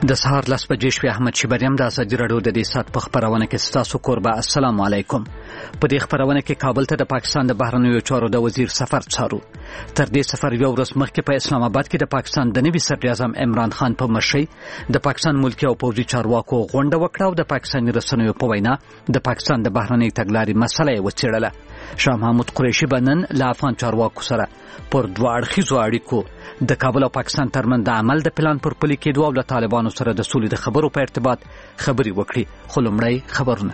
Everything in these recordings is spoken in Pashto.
د سهار 10 بجې شوې. احمد شیبریم د ازادي راډیو د دې سات په خبرونه کې ستاسو کوربه. السلام علیکم. په دې خبرونه کې کابل ته د پاکستان د بهرنیو چارو د وزیر سفر څارو. تر دې سفر یو ورځ مخکې په اسلام آباد کې د پاکستان د نوي صدر اعظم عمران خان په مشرۍ د پاکستان ملکی او پوځي چارواکو غونډه وکړه او د پاکستاني رسنیو په وینا د پاکستان د بهرنۍ تګلارې مسله یې وڅېړله. شاه محمود قریشي بنن له افغان چارواکو سره پر دوه اړخیزو اړیکو د کابل او پاکستان ترمنځ د عمل د پلان پر پلي کېدو او له طالبانو سره د سولې د خبرو په ارتباط خبرې وکړي. خو لومړی خبرونه.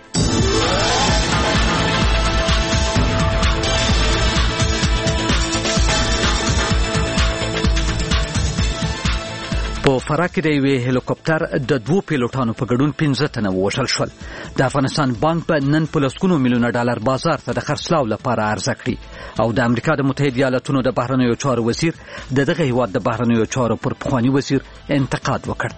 په فراه کې د یوې هلیکوپټر د دوه پیلوټانو په ګډون 15 تنه ووژل شول. د افغانستان بانک په نن په لسګونو میلیونه ډالر بازار ته د خرڅلاو لپاره عرضه کړي او د امریکا د متحده ایالاتونو د بهرنیو چارو وزیر دغه هیواد د بهرنیو چارو پر پخوانی وزیر انتقاد وکړ.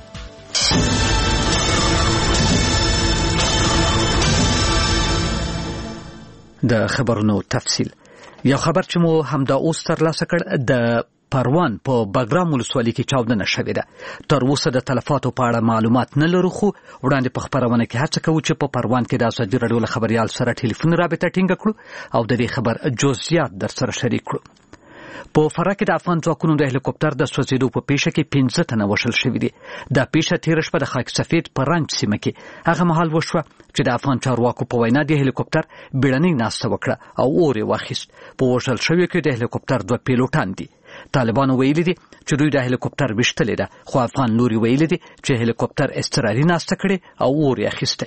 د خبرونو تفصیل. یو خبر چې مو همدا اوس ترلاسه کړ د پروان په بګرام ولسوالۍ کې چاودنه شوې ده. تر اوسه د تلفاتو په اړه معلومات نه لرو، خو وړاندې په خبرونه کې هڅه کوو چې په پروان کې د ازادي راډیو له خبريال سره ټلیفون رابطه ټینګه کړو او د دې خبر جزئیات در سره شریک کړو. په فراه کې د افغان ځواکونو د هلیکوپټر د سوځېدو په پیښه کې 15 تنه وژل شوي دي. دا پیښه تېره شپه د خاک سفید په رنج سیمه کې هغه مهال وشوه چې د افغان چارواکو په وینا د هلیکوپټر بیړنۍ ناسته وکړه او اور یې واخیست. په وژل شویو کې د هلیکوپټر 2 پیلوټان دي. طالبانو ویلي دي چې دوی د هلیکوپټر وشتلې ده، خو افغان لوري ویلي دي چې هلیکوپټر اضطراري ناسته کړې او اور یې اخیستی.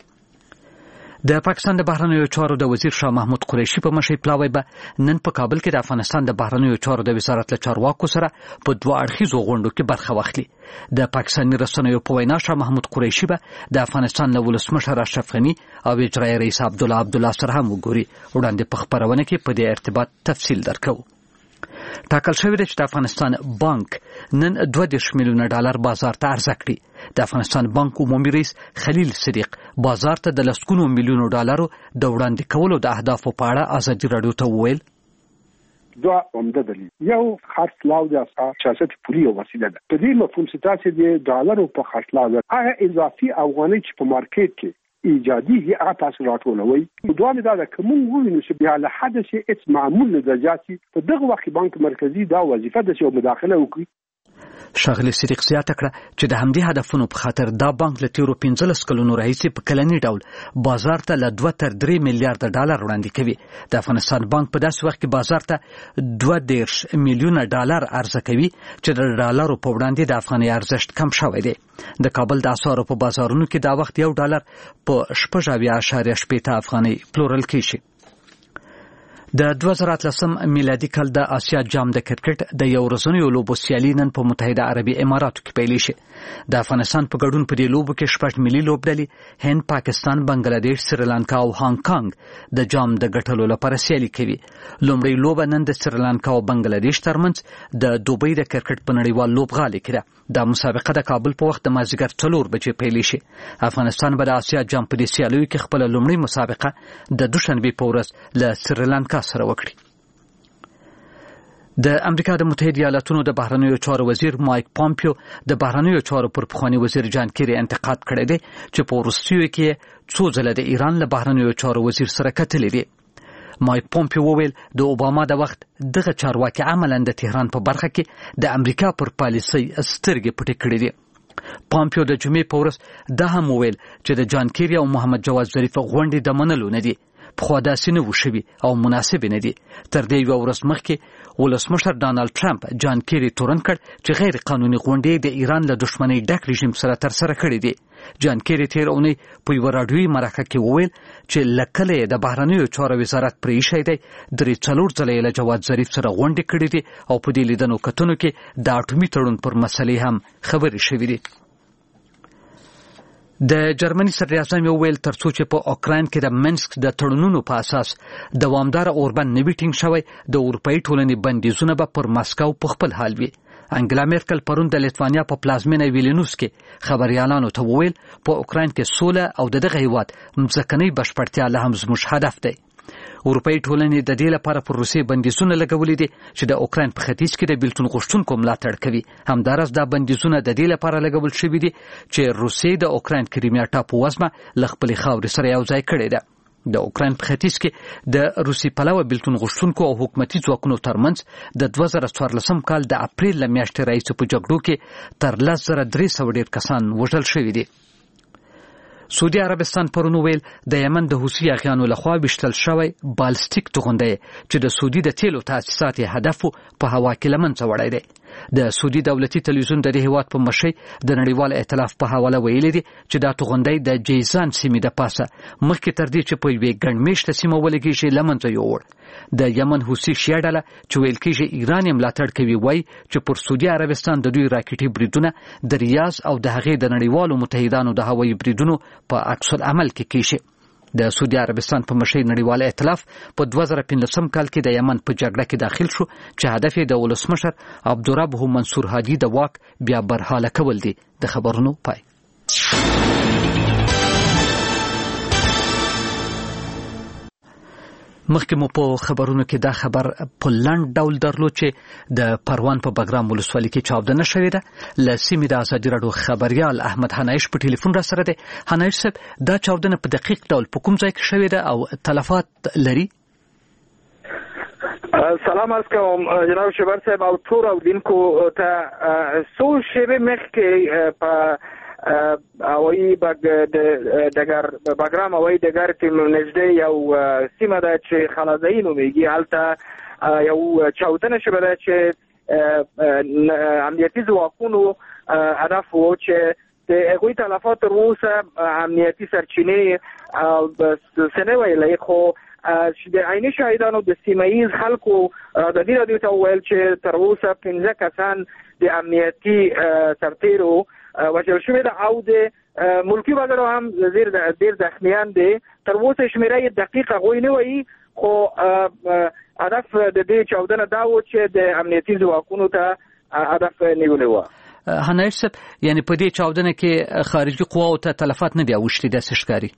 د پاکستان د بهرنیو چارو د وزیر شاه محمود قریشي په مشرۍ پلاوی به نن په کابل کې د افغانستان د بهرنیو چارو د وزارت له چارواکو سره په دوه اړخیزو غونډو کې برخه واخلي. د پاکستاني رسنیو په وینا شاه محمود قریشي به د افغانستان له ولسمشر اشرف غني او اجرایي رئیس عبدالله سره هم وګوري. وړاندې په خبرونه کې په دې ارتباط تفصیل درکوو. ټاکل شوی دی چې د افغانستان بانک نن 22 میلیونه ډالر بازار ته عرضه کړي. د افغانستان بانک عمومي رئیس خلیل صدیق بازار ته د لسګونو میلیونو ډالرو د وړاندې کولو د اهدافو په اړه ازادي راډیو ته وویل. دوه عمده دلیل. یو خرڅلاو د سیاست پولی وسیله ده. په دې مفهوم چې تاسو د ډالرو په خرڅلاو هغه اضافي افغاني چې په مارکیټ کې ایجادي هغه تاسو راټولوي. دوه دا کوم ویني چې بیا له حدث هیڅ معمول نه درجاتي په دغه وخت بانک مرکزی دا وظیفه د یو مداخله وکړي. شاغلی صدیق زیاته کړه چې د همدې هدفونو په خاطر دا بانک له تیرو 15 کلونو راهیسې په کلنی ډول بازار ته له 2 تر 3 میلیارډ ډالر وړاندې کوي. د افغانستان بانک په داسې وخت کې بازار ته 22 میلیونه ډالر عرضه کوي چې د ډالرو په وړاندې د افغاني ارزښت کم شوی دی. د کابل د اسعارو په بازارونو کې دا وخت یو ډالر په 6.8 افغاني پلورل کیږي. د 2013 میلادي کال د آسیا جام د کرکټ د یو ورځنیو لوبو سیالي نن په متحده عربي اماراتو کې پیل شي. د افغانستان په ګډون په دې لوبو کې 6 ملي لوبډلې هند، پاکستان، بنگلاديش، سریلانکا او هانګ کانګ د جام د ګټلو لپاره سیالي کوي. لومړی لوبه نن د سریلانکا او بنگلاديش ترمنځ د دوبۍ د کرکټ په نړیوال لوبغالي کې ده. دا مسابقه د کابل په وخت د مازدیګر 4 بجې پیل شي. افغانستان به د آسیا جام په دې سیالیو کې خپل لومړی مسابقه د دوشنبه په ورځ له سریلانکا سره وکړي. د امریکا د متحده ایالاتونو د بهرنیو چارو وزیر مایک پامپیو د بهرنیو چارو پر پخوانی وزیر جان کیری انتقاد کړی دی چې په وروستیو کې څو ځله د ایران له بهرنیو چارو وزیر سره کتلې دي. مایک پامپیو وویل د اوباما د وخت دغه چارواکي عملاً د تهران په برخه کې د امریکا پر پالیسۍ سترګې پټې کړې دي. پامپیو د جمعې په ورځ دا هم وویل چې د جان کیری او محمد جواد ظریف غونډې د منلو نه دي. پخوا داسې نه و شوي او مناسب نه دي. تر دې یو ورځ مخکې ولسمشر ډانلډ ټرمپ جان کیری تورن کړ چې غیر قانوني غونډې د ایران له دښمنۍ ډک رژیم سره ترسره کړې دي. جان کیری تیر اونۍ په یوه راډیویي مرکه کې وویل چې له کله یې د بهرنیو چارو وزارت پرې ایښی دی 3-4 ځله یې له جواد ظریف سره غونډې کړې دي او په دې لیدنو کتنو کې د اټومي تړون پر مسلې هم خبرې شوې دي. د جرمني صدر اعظم ویل ترڅو چې په اوکراین کې د منسک د تړونونو په اساس دوامدار اوربند نوي ټینګ شوی د اروپאי ټولنې بندیزونه به پر ماسکو په خپل حال وي. انګلا میرکل پرون د لیتوانیا په پلازمینه ویلنوس کې خبريالانو ته وویل په اوکراین کې سوله او دغه هیواد مځکنۍ بشپړتیا له هم زموږ هدف دی. اروپאי ټولنې د دې لپاره پر روسیې بندیزونه لګولي دي چې د اوکراین په ختیځ کې د بیلتون غوښتونکو ملاتړ کوي. همدارس دا بندیزونه د دې لپاره لګول شوي دي چې روسیې د اوکراین کریمیا ټاپووزمه له خپلې خاورې سره یوځای کړې ده. د اوکراین په ختیځ کې د روسي پلوه بیلتون غوښتونکو او حکومتي ځواکونو ترمنځ د 2014 کال د اپریل له میاشتې راهیسې په جګړو کې تر 10,300 ډیر کسان وژل شوي دي. سعودي عربستان پرون ویل د یمن د حوثي اغیانو لخوا وشتل شوی بالستیک توغندی چې د سعودي د تیلو تاسیسات هدف په هوا کې لمنځه وړی دی. د سعودي دولتي تلویزیون د هیواد په مشي د نړیوال ائتلاف په حواله ویلي دي چې دا توغندی د جیزان سیمې د پاسه مخکې تر دې چې په یوې ګڼمېشته سیمه ولګېږي لمنځه یووړ. د یمن حوثي شیعه ډله چې ویل کېږي ایران یې ملاتړ کوي وایي چې پر سعودي عربستان د دوی راکټي بریدونه د ریاض او د هغې د نړیوالو متحدانو د هوایي بریدونو په عکس العمل کې کېږي. د سعودي عربستان په مشي نړیوال ائتلاف په 2015 کال کې د یمن په جګړه کې داخل شو چې هدف یې د ولسمشر عبدالرب منصور هادي د واک بیا برحاله کول دي. د خبرونو پای. مخکې مو په خبرونو کې دا خبر په لاند ډول درلود چې د پروان په بګرام ولسوالۍ کې چاودنه شوې ده. له سیمې د ازادي راډیو خبريال احمد حنایش په ټلیفون را سره دی. حنایش صاحب، دا چاودنه په دقیق ډول په کوم ځای کې شوې ده او تلفات لري؟ سلام عرض کوم جناب شبر صاحب او ټول اوریدونکو ته. څو شېبې مخکې په اوی بګرام اوی دګر کې نږدې یو سیمه ده چې خلازۍ نومیږي، هلته یو چاودنه شوې ده چې امنیتي ځواکونو هدف و چې د هغوی تلفات تر اوسه امنیتي سرچینې څه نه ویلې، خو د عیني شاهدانو د سیمه ییز خلکو د دې راډیو ته وویل چې تر اوسه 15 کسان د امنیتي سرتیرو وژل شوي ده او د ملکي وګړو هم ډېر زخمیان دي. تر اوسه شمېره یې دقیق هغوی نه وایي، خو هدف د دې چاودنه دا و چې د امنیتي ځواکونو ته هدف نیولی و. حنایش صاحب، یعنی په دې چاودنه کې خارجي قواو ته تلفات نه دي اوښتي داسې ښکاري؟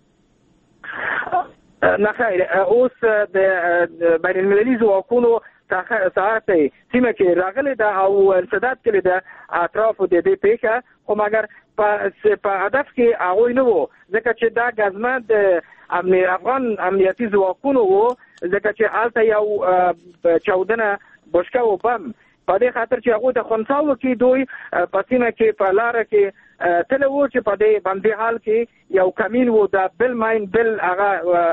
نه خیر، اوس د بین المللي ځواکونو ساعت سیمه کې راغلی ده او انسداد کړی ده اطرافو د دې پیښه، خو مګر په هدف کې هغوی نه وو، ځکه چې دا ګزمه د افغان امنیتي ځواکونو وو، ځکه چې هلته یو چاودنه بشکه و بم په دې خاطر چې هغوی د خنثاو کې دوی په سیمه کې په لاره کې تللی وو چې په دې باندې حال کې یو کمین و د بل ماین بل هغه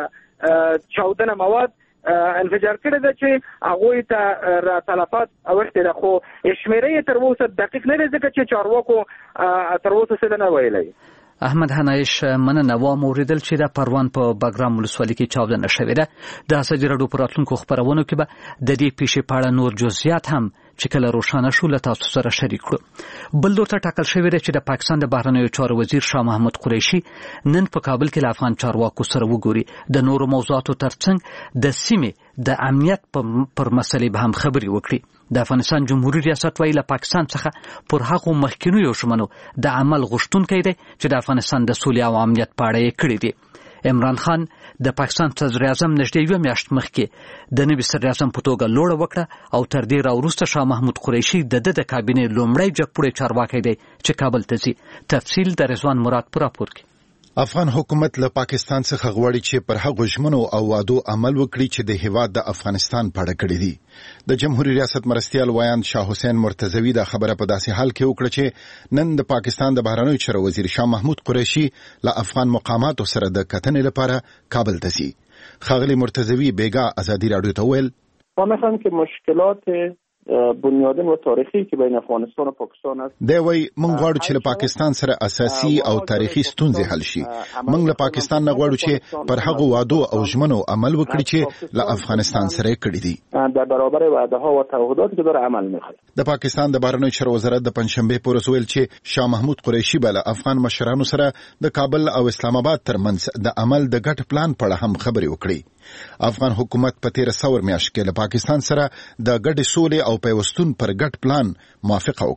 چاودنه مواد انفجار کړی ده چې هغوی ته تلفات اوښتې ده، خو شمېره یې تر اوسه دقیق نه دی ځکه چې چارواکو تر اوسه څه نه ویلی. احمد حنایش، مننه. وام اوریدل چې د پروان په بګرام ولسوالۍ کې چاودنه شوې ده. د ازادي راډیو په راتلونکو خبرونو کې به د دې پیښې په اړه نور جزئیات هم چې کله روښانه شو له تاسو سره شریک کړو. بل ډول ته ټاکل شوې ده چې د پاکستان د بهرنیو چارو وزیر شاه محمود قریشي نن په کابل کې له افغان چارواکو سره وګوري. د نورو موضوعاتو ترڅنګ د سیمې د امنیت پر مسلې به هم خبرې وکړي. د افغانستان جمهوریت ریاست وایي له پاکستان څخه پر هغو مخکینیو ژمنو د عمل غوښتونکی دی چې د افغانستان د سولې او امنیت په اړه یې کړي دي. عمران خان د پاکستان صدر اعظم نږدې یوه میاشت مخکې د نوي صدر اعظم په توګه لوړه وکړه او تر دې راوروسته شاه محمود قریشي د کابینې لومړی جګپوړی چارواکی دی چې کابل ته ځي. تفصیل د رضوان مراد په راپور کې. افغان حکومت له پاکستان څخه غواړي چې پر هغو ژمنو او وعدو عمل وکړي چې د هیواد د افغانستان په اړه کړي دي. د جمهوریت ریاست مرستیال وایاند شاه حسین مرتضوی دا خبره په داسې حال کې وکړه چې نن د پاکستان د بهرنیو چارو وزیر شاه محمود قریشي له افغان مقاماتو سره د کتنې لپاره کابل ته ځي. ښاغلی مرتضوی بیګا ازادي راډیو ته ویل مثلا که مشکلات بنیادین و تاریخی که بین افغانستان و پاکستان است. دی وای مونږ غواړو چې له پاکستان سره اساسي او تاریخي ستونزې حل شي. مونږ له پاکستان نه غواړو چې پر هغو وعدو او ژمنو عمل وکړي چې له افغانستان سره کړي دي. در برابر وعده ها و تعهداتی که داره عمل میکنه. د پاکستان د بهرنیو چارو وزارت د پنځشنبه په ورځ ویل چې شاه محمود قریشي به له افغان مشرانو سره د کابل او اسلام آباد ترمنځ د عمل د ګډ پلان په اړه هم خبرې وکړي. افغان حکومت په تیر څور میاشت کې له پاکستان سره د ګډ سولې او پیوستون پر ګډ پلان موافقه وکړه.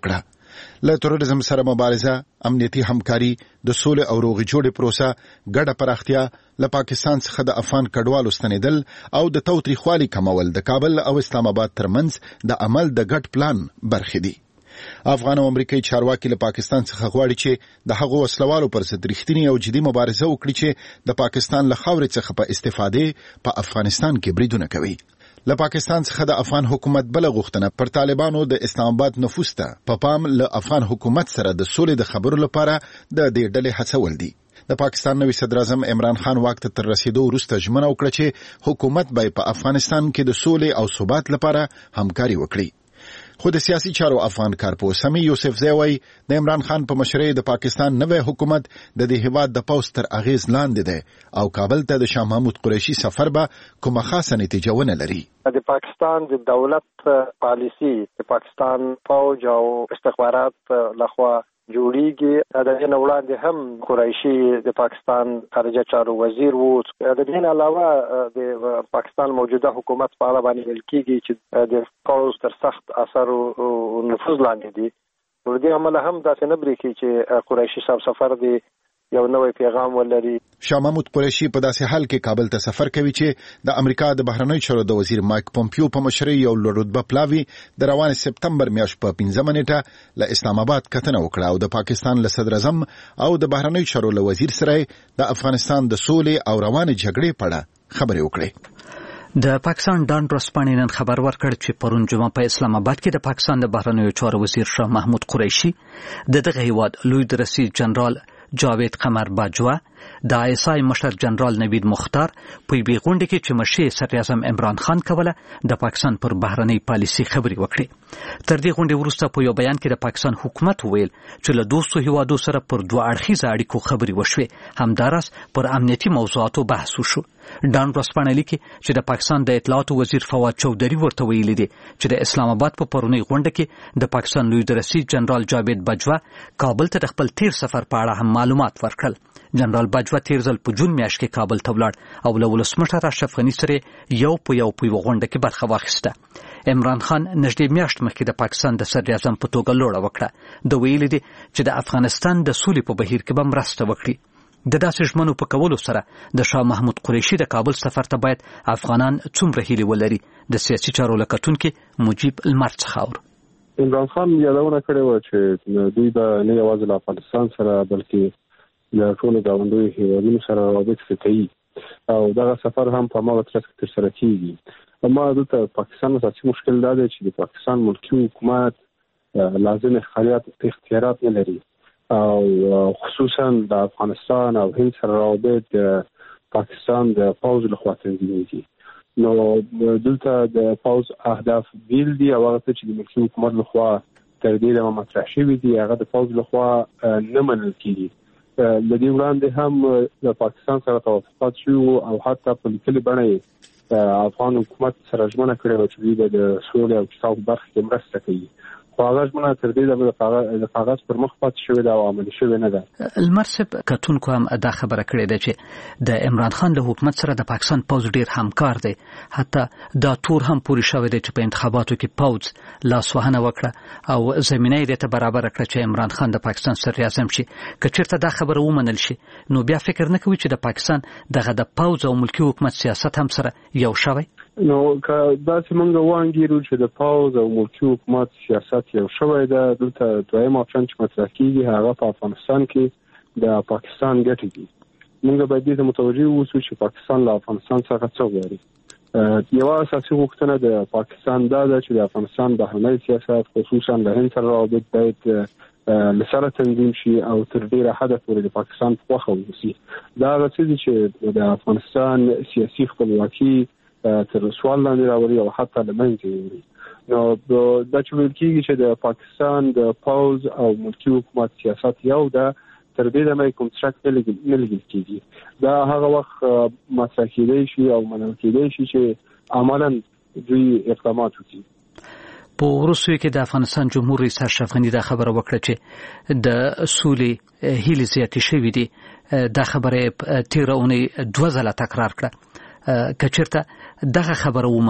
له تروریزم سره مبارزه، امنیتي همکاري، د سولې او روغې جوړې پروسه، ګډه پراختیا، له پاکستان څخه د افغان کډوالو ستنېدل او د تاوتریخوالي کمول د کابل او اسلام آباد ترمنځ د عمل د ګډ پلان برخې دي. افغان او امریکایي چارواکي له پاکستان څخه غواړي چې د هغو وسلوالو پر ضد رښتینې او جدي مبارزه وکړي چې د پاکستان له خاورې څخه په استفادې په افغانستان کې بریدونه کوي. له پاکستان څخه د افغان حکومت بل غوښتنه پر طالبانو د اسلام آباد نفوذ ته په پام له افغان حکومت سره د سولې د خبرو لپاره د دې ډلې هڅول دي. د پاکستان نوي صدر اعظم عمران خان واک ته تر رسیدو وروسته ژمنه وکړه چې حکومت به په افغانستان کې د سولې او ثبات لپاره همکاري وکړي. خو د سیاسي چارو افغان کارپوه سمی یوسف زیوی د عمران خان په مشرۍ د پاکستان نوی حکومت د دې هیواد د پوځ تر اغیز لاندې دی او کابل ته د شاه محمود قریشي سفر به کومه خاصه نتیجه ونه لري. د پاکستان د دولت پالیسی د پاکستان فوج او استخبارات لخوا جوړیږي. د دې وړاندې هم قریشي د پاکستان خارجه چارو وزیر وو. د دې علاوه د پاکستان موجوده حکومت په اړه باندې ویل کیږي چې د فوج تر سخت اثر او نفوذ لاندې دي. ور دې عمل هم داسې نه بریښي چې قریشي صاحب سفر دی یو نوې پیغام ولري. شاه محمود قریشي په داسې حال کې کابل ته سفر کوي چې د امریکا د بهرنیو چارو د وزیر مایک پومپیو په مشرۍ یو لوړ رتبه پلاوی د روان سپتمبر میاشت په 15 نیټه له اسلام آباد کتنه وکړه او د پاکستان له صدر اعظم او د بهرنیو چارو له وزیر سره د افغانستان د سولې او روان جګړې په اړه خبرې وکړې. د پاکستان ډان ورځپاڼې نن خبر ورکړ چې پرون جمعه په اسلام آباد کې د پاکستان د بهرنیو چارو وزیر شاه محمود قریشي د دغه هیواد لوی درسي جنرال جاوید قمر باجوا د آیسای مشر جنرال نوید مختار په یوې غونډه کې چې مشر صدر اعظم عمران خان کوله د پاکستان پر بهرنی پالیسي خبرې وکړې. تر دې غونډې وروسته په یو بیان کې د پاکستان حکومت ویل چې له دوستو هیوادو سره پر دوه اړخیزه اړیکو خبرې وشوې. همداراز پر امنیتي موضوعاتو بحث وشو. ډان ورځپاڼه لیکي چې د پاکستان د اطلاعاتو وزیر فواد چودھری ورته ویلي دي چې د اسلام آباد په پرونی غونډه کې د پاکستان لوی درسي جنرال جاوید باجوا کابل ته د خپل تیر سفر په اړه هم معلومات ورکړل. جنرال باجوا تیر ځل په جون میاشت کې کابل ته ولاړ او له ولسمشر اشرف غني سره یو په غونډه کې برخه واخیسته. عمران خان نږدې میاشت مخکې د پاکستان د صدر اعظم په توګه لوړه وکړه. د ویلي دي چې د افغانستان د سولې په بهیر کې به مرسته وکړي. د داسې ژمنو په کولو سره د شاه محمود قریشي د کابل سفر ته باید افغانان څومره هیلې ولري. د سیاسي چارو لکتونکو مجيب المر څخاور عمران خان یادونه کړې و چې دوی به نه یوازې له افغانستان سره بلکې د ټولو ګاونډیو هیوادونو سره روابط کوي او دغه سفر هم په ماغه ترڅ کې ترسره کیږي. اما د پاکستان اساسي مشکل دا دی چې د پاکستان ملکی حکومت لازم اختیارات نه لري او خصوصا د افغانستان او هند سره روابط پاکستان د فوج لخوا تنظیمېږي. نو دلته د فوج اهداف بیل دي او هغه چې د ملکی حکومت لخوا تر دې د مطرح شوی دي هغه د فوج لخوا نه منل کیږي. د دې وړاندې هم د پاکستان سره توافقات شو او حتی په لیکلي بڼه افغان حکومت سره ژمنه کړې و چې دوی د سولې او اتفاق برخه کې مرسته کوي. خو هغه ژمنه تر دې د کاغذ پر مخ پاتې شوې ده او عملي شوې نه ده. المرسب کتونکو هم دا خبره کړې ده چې د عمران خان له حکومت سره د پاکستان پوز ډیر همکار دی. حتی دا تور هم پوری شوی دی چې په انتخاباتو کې پوز لاسوهنه وکړه او زمینه یې ته برابر کړه چې عمران خان د پاکستان صدر اعظم شي. که چیرته دا خبره ومنل شي نو بیا فکر نه کوي چې د پاکستان دغه د پوز او ملکی حکومت سیاست هم سره یو شوی. نو که داسې موږ وانګیرو چې د پوز او ملکی حکومت سیاست یو شوی ده دلته دویم اپشن چې مطرح کیږي هغه په افغانستان کې د پاکستان ګټې دي. موږ باید دې ته متوجه اوسو چې پاکستان له افغانستان څخه څه غواړي. یوه اساسي غوښتنه د پاکستان دا ده چې د افغانستان بهرنی سیاست خصوصا له هند سره روابط باید لسره تنظیم شي او تر ډیره حده پورې د پاکستان په خوښه ووسي. دا هغه څه دي چې د افغانستان سیاسي خپلواکي تر سوال لاندې راوړي او حتی له منځه وړي. نو دا چې ویل کېږي چې د پاکستان د پوز او ملکی حکومت سیاست یو ده تر دې دمه کوم شک نه لګل کېږي. دا هغه وخت مطرح کېدای شي او منل کېدای شي چې عملاً دوی اقدامات وکړي. په وروستیو کې د افغانستان جمهور رئیس اشرف غني دا خبره وکړه چې د سولې هیلې زیاتې شوې دي. دا خبره تیر اونۍ 2 ځله تکرار کړه. که چیرته دغه خبره ومنو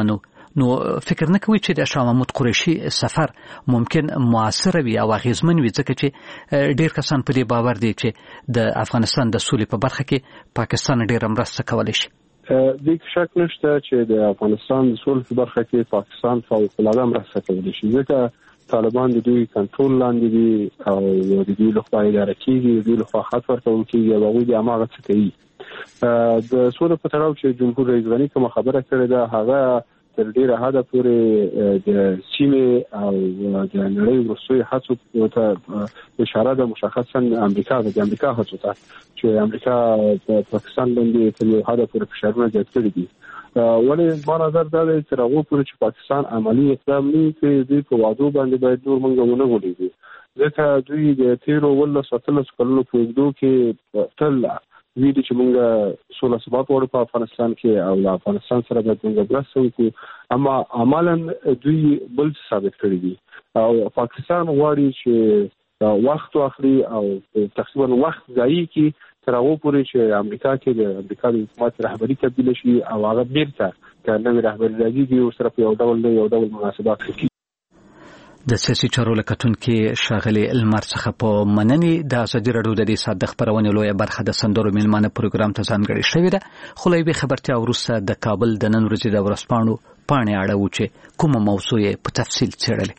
نو فکر نه کوي چې د شاه محمود قریشي سفر ممکن موثر وي او اغیزمن وي، ځکه چې ډیر کسان په دې باور دي چې د افغانستان د سولې په برخه کې پاکستان ډیر مرسته کولی شي. د شک نشته چې د افغانستان د سولې په برخه کې پاکستان فوق العاده مرسته کولی شي، ځکه طالبان د دوی کنټرول لاندې دي او د دوی لخوا اداره کیږي، د دوی لخوا خط ورکول کیږي او هغوی د هماغه څه کوي. د سولې په تړاو چې جمهور رئیس غني کومه خبره کړې ده هغه تر ډیره حده پورې د سیمې او د نړۍ وروستیو هڅو ته اشاره ده، مشخصا امریکا هڅو ته چې امریکا په پاکستان باندې تر یو حده پورې فشارونه زیات کړي دي. ولې ما نظر دا دی چې هغه پورې چې پاکستان عملی اقدام نه کوي دوی په وعدو باندې باید نور موږ ونه غولېږي، ځکه دوی د تیرو 13 کلونو په اوږدو کې تل ویلي چې موږ سوله ثبات غواړو په افغانستان کې او له افغانستان سره باید موږ مرسته وکړو، اما عملاً دوی بل ثابت کړي دي او پاکستان غواړي چې وخت واخلي او تقریبا وخت ضایع کړي تر هغه پورې چې امریکا کې د امریکا د حکومت رهبری تبدیل شي او هغه بیرته د نوې رهبری راځي او سره یو ډول مناسبات کوي. د سیاسي چارو لکتونکو ښاغلي المار څخه په مننې د ازادي راډیو د دې ساعت د خبرونې لویه برخه د سندرو میلمانه پروګرام ته ځانګړې شوې ده. خو له یوې خبرتیا وروسته د کابل د نن ورځې د ورځپاڼو پاڼې اړوو چې کومه موضوع یې په تفصیل څېړلې.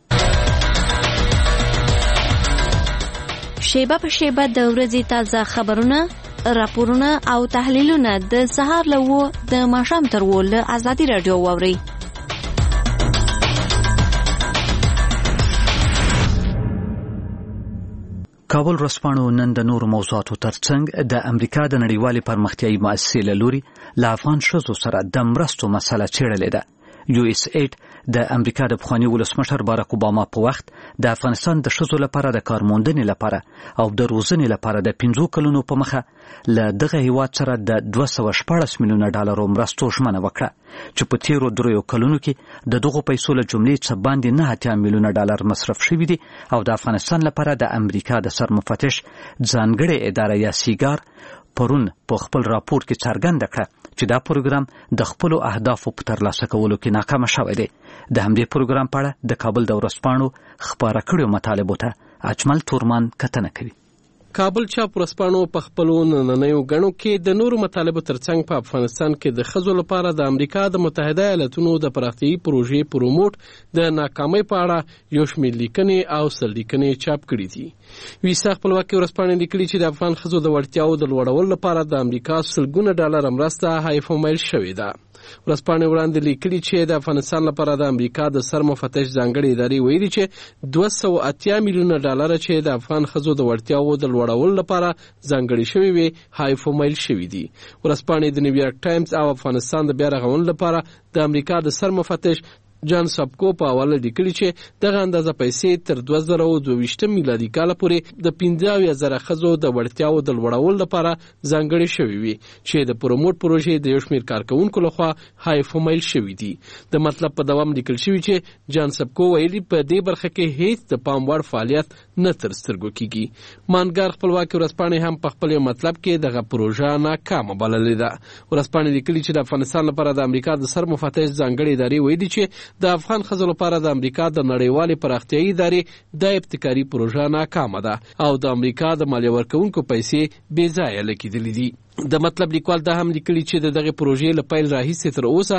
شیبه په شیبه د ورځې تازه خبرونه، راپورونه او تحلیلونه د سهار له 9 د ماښام تر 10 له ازادي راډیو واورئ. کابل ورځپاڼو نن د نورو موضوعاتو ترڅنګ د امریکا د نړیوالې پرمختیایي مؤسسې له لوري له افغان ښځو سره د مرستو مسله څېړلې ده. USAID د امریکا د پخواني ولسمشر باراک اوباما په وخت د افغانستان د ښځو لپاره د کارموندنې لپاره او د روزنې لپاره د 15 کلونو په مخه له دغه هیواد سره د 214 میلیونه ډالرو مرستو ژمنه وکړه چې په تیرو 3 کلونو کې د دغو پیسو له جملې څخه باندې 9 میلیونه ډالر مصرف شوي دي او د افغانستان لپاره د امریکا د سرمفتش ځانګړې اداره یا سیګار پرون په خپل راپور کې څرګنده کړه چې دا پروګرام د خپل اهدافو په ترلاسه کولو کې ناکام شوی دی. د همدې پروګرام په اړه د کابل د ورځپاڼو خبره کړیو مطالبو ته اجمل تورمان کتنه کوي. کابل چاپ ورځپاڼو په خپلو نننیو غڼو کې د نورو مطالبو ترڅنګ په افغانستان کې د ښځو لپاره د امریکا د متحده ایالاتونو د پراختیایي پروژې پروموټ د ناکامۍ په اړه یو شمېر لیکنې او سرلیکنې چاپ کړي دي. ویسا خپلواکي ورځپاڼې لیکلي چې د افغان ښځو د وړتیاو د لوړولو لپاره د امریکا سلګونه ډالر مرسته هایفومیل شوې ده. ورځپاڼې وړاندې لیکلي چې د افغانستان لپاره د امریکا د سرمفتش ځانګړې ادارې ویلي چې 280 میلیونه ډالر چې د افغان ښځو د وړتیاو د لوړولو لپاره ځانګړې شوي وي هایفومیل شوي دي. ورځپاڼې د نیویارک ټایمز او افغانستان د بیا رغونې لپاره د امریکا د سرمفتش جان سبکو په حواله لیکلي چې دغه اندازه پیسې تر 2022 میلادي کال پورې د 15,000 ښځو د وړتیاو د لوړولو لپاره ځانګړې شوې وي چې د پروموټ پروژې د یو شمېر کارکونکو لخوا هایفومیل شوي دي. د مطلب په دوام لیکل شوي چې جان سبکو ویلي په دې برخه کې هیڅ د پام وړ فعالیت نه تر سترګو کیږي. مانګار خپلواکي ورځپاڼې هم په خپل مطلب کې دغه پروژه ناکامه بللې ده. ورځپاڼې لیکلي چې د افغانستان لپاره د امریکا د سرمفتش ځانګړې ادارې ویلي چې د افغان ښځو لپاره د امریکا د نړیوالې پراختیایي ادارې د ابتکاري پروژه ناکامه ده او د امریکا د مالیه ورکوونکو پیسې بې ځایه لګېدلې دي. د مطلب لیکوال دا هم لیکلي چې د دغه پروژې له پیل راهیسې تر اوسه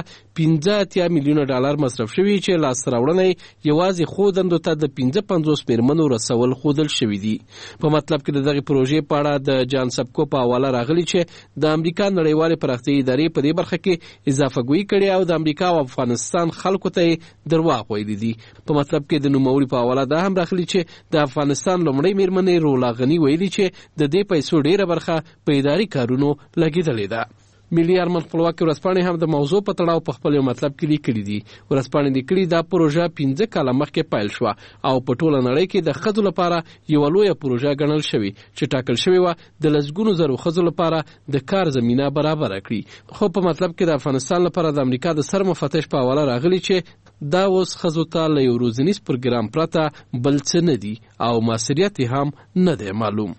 15 میلیونه ډالر مصرف شوي چې لاسته راوړنې یوازې ښودندو ته د 55 میرمنو رسول ښودل شوي دي. په مطلب کې د دغه پروژې په اړه د جان سبکو په حواله راغلي چې د امریکا نړیوالې پراختیایي ادارې په دې برخه کې اضافه ګویي کړې او د امریکا او افغانستان خلکو ته درواغ ویلي دي. په مطلب کې د نوموړي په حواله دا هم راغلي چې د افغانستان لومړۍ میرمنې رولا غني ویلي چې د دې پیسو ډیره برخه په اداري کارونو لګیدلې ده. ملي ارمان خپلواکي ورځپاڼې هم د موضوع په تړاو په خپل مطلب کې لیکلي دي. ورځپاڼې لیکلي دا پروژه 15 کاله مخکې پیل شوه او په ټوله نړۍ کې د ښځو لپاره یوه لویه پروژه ګڼل شوې چې ټاکل شوې وه د لسګونو زرو ښځو لپاره د کار زمینه برابره کړي. خو په مطلب کې د افغانستان لپاره د امریکا د سرمفتش په حواله راغلي چې دا اوس ښځو ته له یو روزنیز پروګرام پرته بل څه نه دي او مؤثریت هم نه دی معلوم.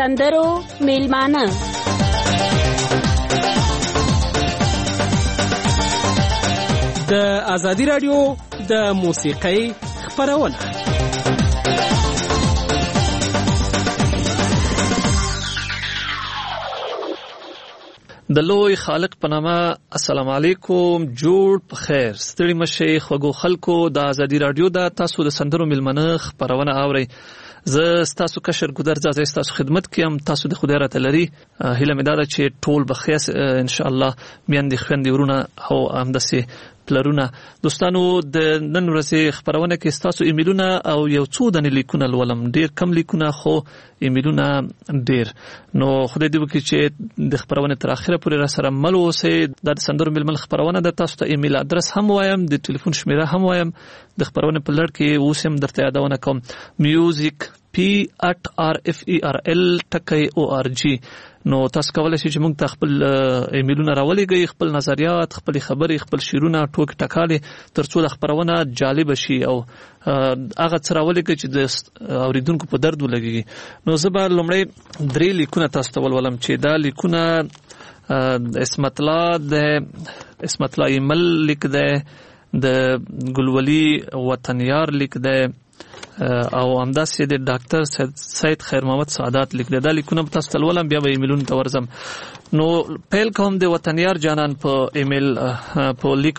سندرو میلمانه د ازادي رادیو د موسیقۍ خبرونه د لوی خالق په نامه السلام علیکم جوړ په خیر ستړي مشه خوګو خلکو د ازادي رادیو د تاسو د سندرو میلمنه خبرونه اوري زه تاسو کشر ګودر ځای تاسو خدمت کوم تاسو د خدای راته لري هیله مې ده چې ټول بخیس ان شاء الله میاندې خويندې ورونه او همداسې پلرونه دوستانو د نن ورځې خبرونه کې تاسو ایمیلونه او یو څو د لیکونه لولم ډیر کم لیکونه خو ایمیلونه ډیر نو خدای دې وکړي چې د خبرونه تر اخره پورې را سره مل اوسئ د سندرو ململ خبرونه د تاسو ته ایمیل ادرس هم وایم د ټلیفون شمیره هم وایم د خبرونه په لړ کې اوس هم درته یادونه کوم music p@rferl.org نو تاسو کولای شئ چې موږ ته خپل ایمیلونه راولېږئ خپل نظریات خپل خبرې خپل شیرونه ټوک ټکالې ترڅو د خبرونه جالب شي او هغه څه راولېږئ چې د اوریدونکو په درد ولګي نو زه به لومړی 3 لیکونه تاسو ته ولولم چې دا لیکونه اسمت الله ایمل لیک ده د ګلولي وطنیار لیک ده او همداسې د ډاکټر سید خیر محمد سعادت لیکل دا لیکونه تاسو ته ولولم بیا به ایمیلونه ته ورځم نو پیل کوم د وطنیار جانان په ایمیل په لیک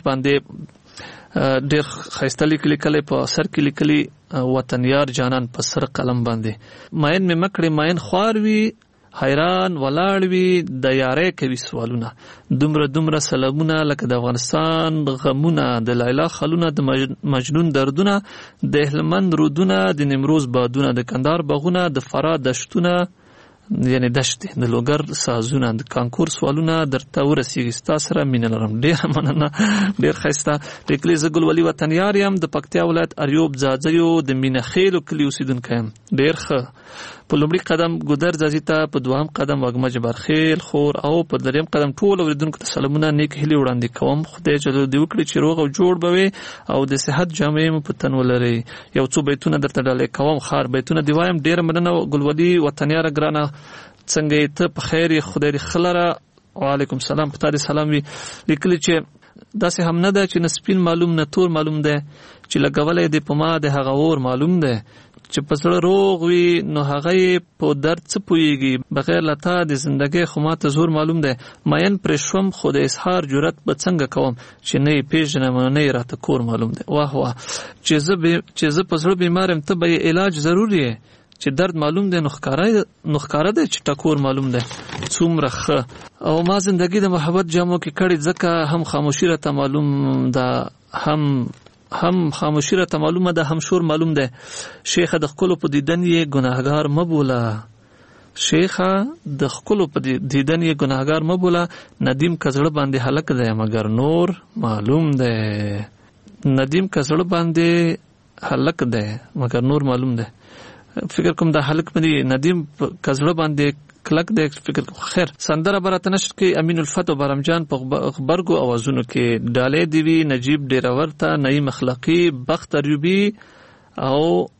باندې ډېر ښایسته لیک لیکلی په سر کې لیکلي وطنیار جانان په سر قلم باندې ماین مې مکړې ماین خوار وي حیران ولاړ وي د یارۍ کوي سوالونه دومره سلامونه لکه د افغانستان غمونه د لیلا خلونه د مجنون دردونه د هلمند رودونه د نیمروز بادونه د کندهار باغونه د فراه دشتونه یعنی دشتې د لوګر سازونه د کانکور سوالونه درته ورسیږي ستاسو سره مینه لرم ډېر مننه ډېر ښایسته لیکلي زه ګلولي وطنیار یم د پکتیا ولایت اریوب ځاځیو د مینخیلو کلي اوسیدونکی یم ډېر ښه په لومړي قدم ګودر ځاځي ته په دوهم قدم وږمه جبارخیل خور او په دریم قدم ټول اوریدونکو ته سلامونه نیک هیلې وړاندې کوم خدای جل دې وکړي چې روغ او جوړ بوي او د صحت جامې مو په تن ولري یو څو بیتونه درته ډالې کوم خار بیتونه دی وایم ډېر مننه ګلولي وطنیار ګرانه څنګه ته په خیر خدای دې خلره وعلیکم السلام په تاسو سلام وی لیکلی چې داسې هم نه ده چې نسپین معلوم نه تور معلوم ده چې لګولې د پما د هغه اور معلوم ده چې په سره روغ وي نو هغه په درد څه پويږي بغیر لتا د زندګۍ خو ماته زور معلوم ده ماین پر شوم خود اظهار جرأت به څنګه کوم چې نه پیژنم نه راته کور معلوم ده واه واه چې زه په سره بیمارم ته به علاج ضروري چې درد معلوم ده نو ښکارا ده چې ټکور معلوم ده څومره ښه او ما زندگی د محبت جامو کې کړي ځکه هم خاموشي راته معلوم ده هم خاموشي راته معلومه ده هم شور معلوم ده شیخه د خپل په دیدن یې ګناهګار مبوله شیخه د خپل په دیدن یې ګناهګار مبوله ندیم کزړه باندې هلک ده مگر نور معلوم ده ندیم کزړه باندې هلک ده مگر نور معلوم ده فکر کوم د هلک باندې ندیم کزړه باندې کلک د فکر خیر سندره برات نشر کې امین الفتح برمجان په خبرګو اوازونو کې ډالې دیوی نجیب ډیراورتا نعیم اخلاقی بخت ایوبی او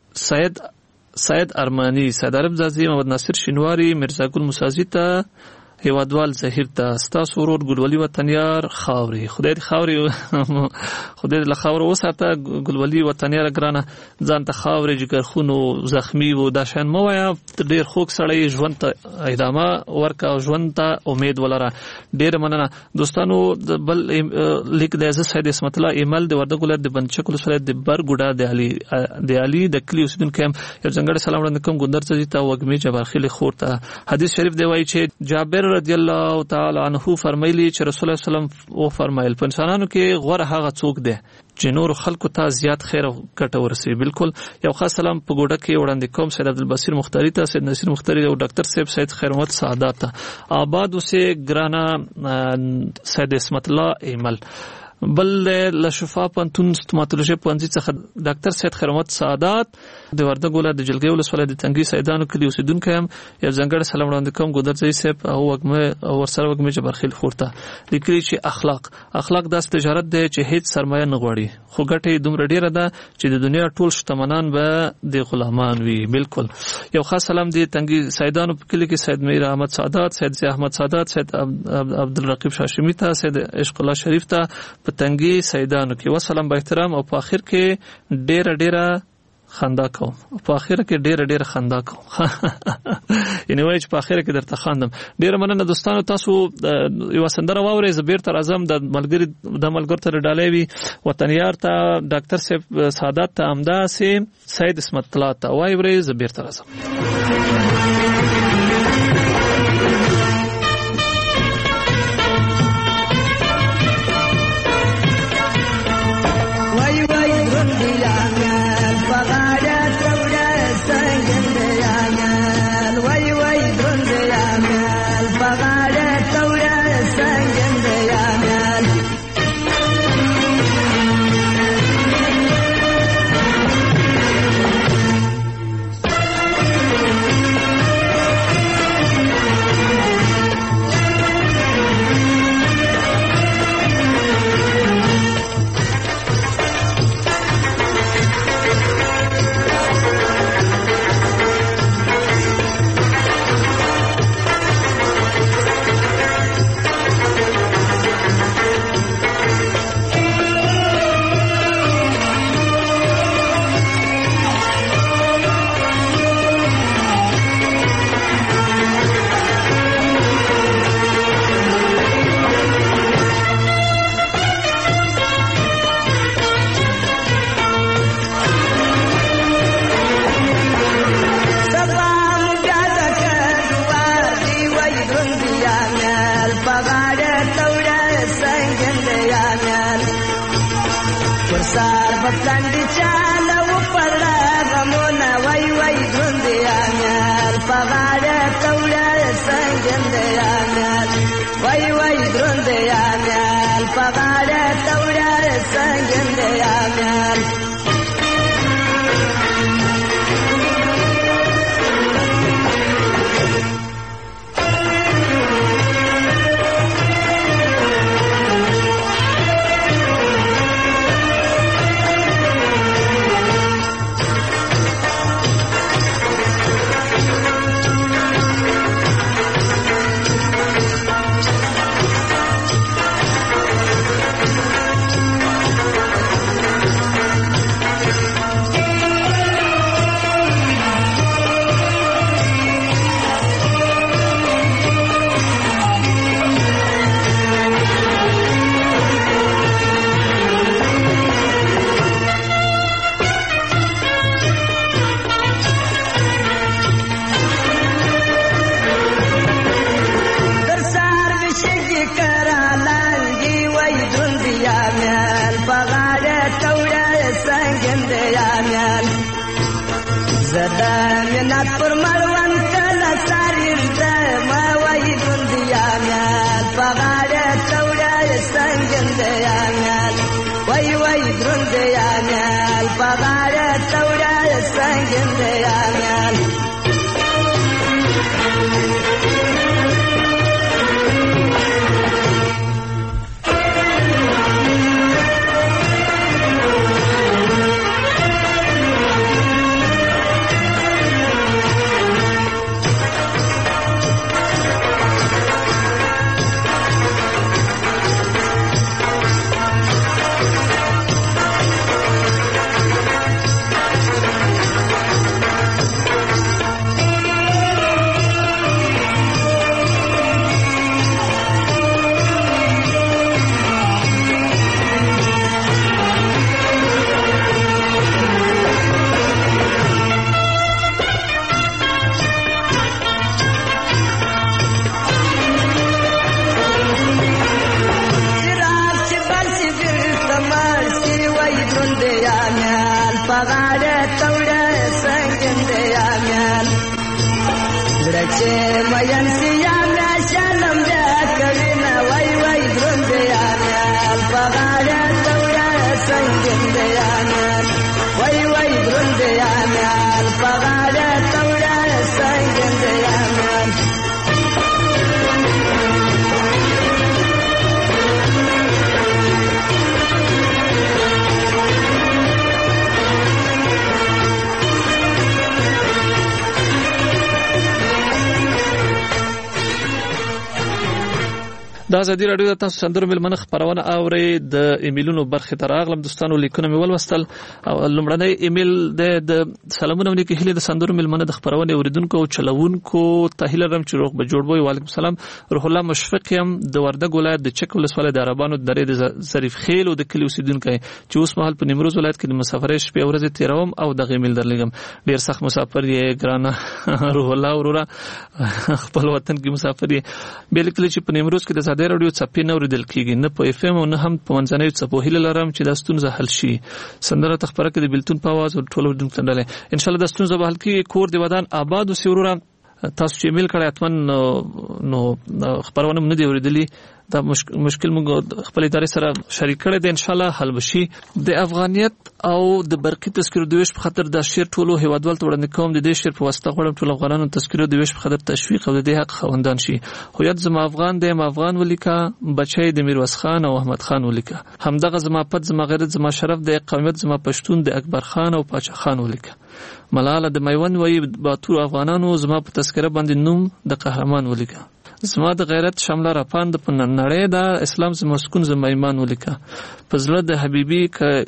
سید ارمانی سید عرب زازی محمد ناصر شینواری مرزا ګل مسازی ته هیوادوال زهیر ته ستاسو ورور ګلولي وطنیار خاوري خدای دې خاوري خدای دې خاور وساته ګلولي وطنیار ګرانه ځان ته خاوري جګر خونو زخمی وو دا شان مو یا ډیر خوک سړی ژوند ته ادامه ورکا ژوند ته امید ولره ډیر مننه دوستانو بل لیک د عزت سید اسمت الله ایمل د ورده ګولر د بنچکل سره د برګوډا د علي د کلی اوسیدونکو یو څنګه سلام وړاندې کوم ګندر ته ته وګمی جبارخیل خور ته حدیث شریف دی وایي چې جابر رضی الله تعالی عنہ فرمایلی چې رسول الله صلی الله علیه وسلم او فرمایل په انسانانو کې غوړه هغه څوک دی چې نور خلکو ته زیات خیر او ګټه ورسوي بالکل یو خاص سلام په ګوډه کې وړاندې کوم سید عبدالبصیر مختاری ته سید نصیر مختاری او ډاکټر صاحب سید خیر محمد سعادت ته آباد اوسه ګرانا سید اسمت الله ایمل بل له شفا پوهنتون ستوماتولوژي پوهنځي څخه ډاکټر سید خیر محمد سعادت د وردګ ولایت د جلګۍ ولسوالۍ د تنګي سیدانو کلي اوسیدونکی یم. یو ځانګړی سلام وړاندې کوم ګودرځي صاحب او ورسره وګمې جبرخیل خورته لیکلي چې اخلاق داس تجارت دی چې هیڅ سرمایه نه غواړي خو ګټه دومره ډیره ده چې د دنیا ټول شتمنان به د غلامان وي. بالکل. یو خاص سلام دی تنګي سیدانو په کلی کې سید میر احمد سعادت، سید ضیاء احمد سعادت، سید عبدالرقیب شاشمی ته، سید عشق الله شریف ته په تنګي سیدانو کې وسلام با احترام. او په اخر کې ډیره خندا کوم. په اخر کې ډیره خندا کوم. یعنی وایي چې په اخر کې درته خاندم. ډیره مننه دوستانو، تاسو یو سندره واورئ. زه بیرته راځم د ملګرو ته ډالۍ وي وطنیار ته، ډاکټر صاحب سعادت ته، همداسې سید اسمت الله ته وایي ورئ. زه بیرته راځم. Mayan siya na siya nam ja kawina wai wai drunde ya میال پغاړه توړه سنگین دی میال وای وای ګرون دی میال پغاړه توړه سنگین دی میال د ازادي رادیو د تاسو سندرو ملمنه خبرونه اوري د ایمیلونو برخه تر اغلم دوستانو لیکونه مې ولوستل او لمړنی ایمیل د سلامونه ونی هله د سندرو ملمنه د خبرونه اوریدونکو او چلوونکو تهیل رم چې روغ به جوړوي وعلیکم السلام روح الله مشفق يم د وردګ ولایت د چک ولسوالۍ د عربانو درې د ظریف خیل او د کلی اوسیدونکو چې اوس مهال په نیمروز ولایت کې د مسافرۍ شپې ورځې تیروم او د ایمیل درلګم ډیر سخت مسافر یې ګرانه روح الله ورورا خپل وطن کې مسافر یې بلکې چې په نیمروز کې د د رادیو چپی نه اوریدل کیږي نه په اف ام او نه هم په منځنۍ چپو هیله لرم چې د ستونزه حل شي سندره تخبره کې د بلتون په आवाज او ټولو دونکو ډلې ان شاء الله د ستونزه به حل کیږي کور دی ودان آباد او سیورورا تاسو چې ایمیل کړی اتمن نو خبرونه نه دی اوریدلی دا مشکل موږ خپل ادارې سره شریک کړی دی ان شاء الله حل بشي د افغانیت او د برقي تذکرو د ویش په خاطر د شیر ټولو هیوادوال ته وړاندې کوم د دې شیر په واسطه غواړم ټول افغانانو تذکرو د ویش په خاطر تشویق او د دې حق خوندان شي هویت زما افغان دی ما افغان ولیکا بچی د میرویس خان او احمد خان ولیکا همدغه زما پد زما غیرت زما شرف د قومیت زما پښتون د اکبر خان او پاچا خان ولیکا ملاله د میوند وی باتور افغانانو زما په تذکره باندې نوم د قهرمان ولیکا زما د غیرت شامله راپاند په نړۍ د اسلام زما سکون زما ایمان ولیکا پزړه د حبیبي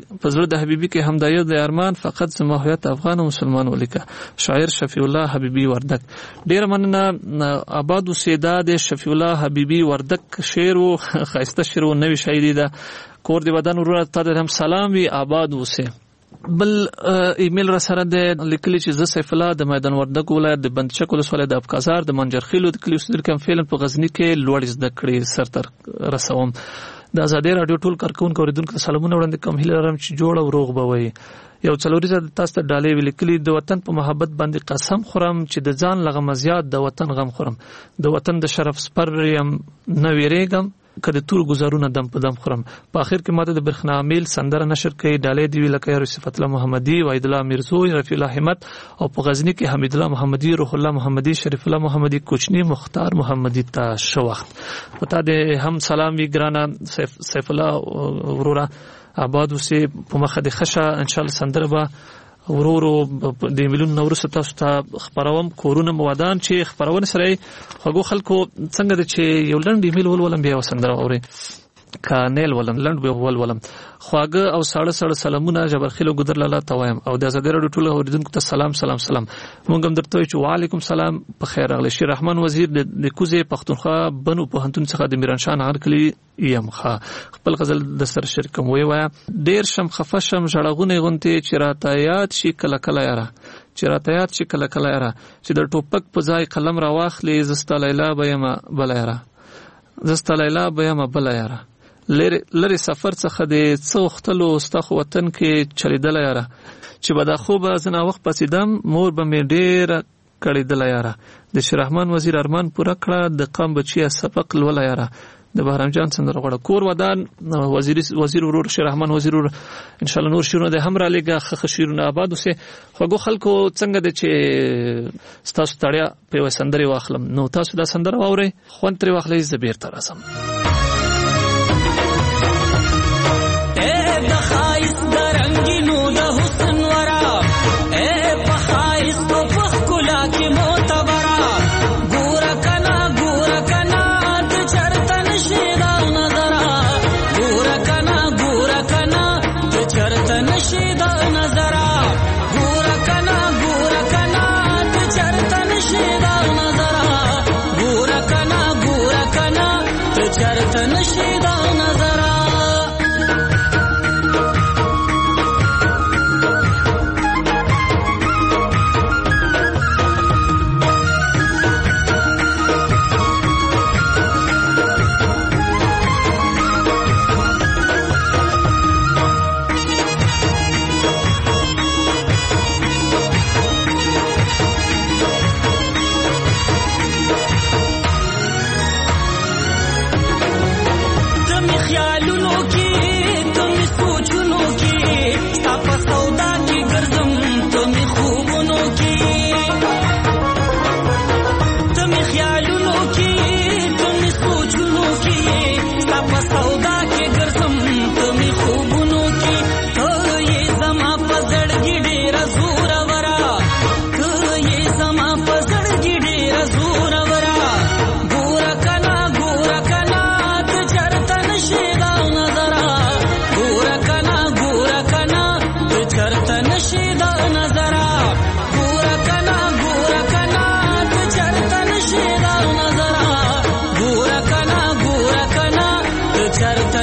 کې همدایو د ارمان فقط زما هویت افغان او مسلمان ولیکا شاعر شفیع الله حبیبي وردک ډیر مننه آباد اوسېدا د شفیع الله حبیبي وردک شعر او خاصه شعر او نوې شاعري ده کور دی ودان ورته ته هم سلام وی آباد اوسه بل ایمیل را سره د لیکلي چې ز سیف الله د میدان وردګ ولایت د بندچک ولسوالۍ د ابکازار د منجرخیلو د کلیو صدر کم فعلا په غزنی کې لوړ زده کړې سرتر رسوم د ازادي رادیو ټول کارکونکو اوریدونکو سلامونه وړاندې کوم هیله لرم چې جوړ او روغ به وي یو څلوريزه تاسو ته ډالې ولیکلي د وطن په محبت باندې قسم خورم چې د ځان لغم زیات د وطن غم خورم د وطن د شرف سپر یم نه ویریږم کله ټول گزارونه دم په دم خورم په اخر کې ماته د برخنا عامل سندره نشر کوي ډالې دی لکه صفت الله محمدي وحید الله میرزوی رفیع الله همت او په غزنی کې حمید الله محمدي روح الله محمدي شریف الله محمدي کوچنی مختار محمدي ته شو وخت پتا دې هم سلام وی ګرانا سیف الله ورورا آباد اوسه په مخه د خشه ان شاء الله سندره به ورورو د مليون نورس تاسو ته خبروم کورونه مودان چې خبرونه سره هغه خلکو څنګه د چې یو لنډ ایمیل ولولم بیا وسندره اوري کانل ولم لند به ولم خواګه او ساړه سلامونه جبرخیل ګدر لاله توایم او د ازادي رادیو ټول اوریدونکو ته سلام مونږ هم درته چې وعلیکم سلام په خیر اغلی شیر رحمان وزیر د کوزه پښتونخوا بنو په هنتون څخه د میرانشان هرکلی یم خپل غزل د سر شرکم وی ډیر شم خفشم جړغونه غونته چې راتایات شي کله کله یاره چې د ټوپک په ځای قلم را واخلې زستا لیلا بیا یاره لری سفر څخه د څوختلو استخ وطن کې چلیدل یاره چې بدا خوب زنا وخت پسیدم مور به می ډیر کړیدل یاره د شیرحمان وزیر ارمان پورا کړه د قام بچی سبق لول یاره د بهرام جان سندره غوړه کور ودان وزیر ورور شیرحمان وزیر ورور ان شاء الله نور شیرونه د هم را لګه خشیرونه آباد اوسه خو خلکو څنګه د چې تاسو تړیا په سندره واخلم نو تاسو دا سندره واوري خوان تر واخلې زبیر تر اسم چر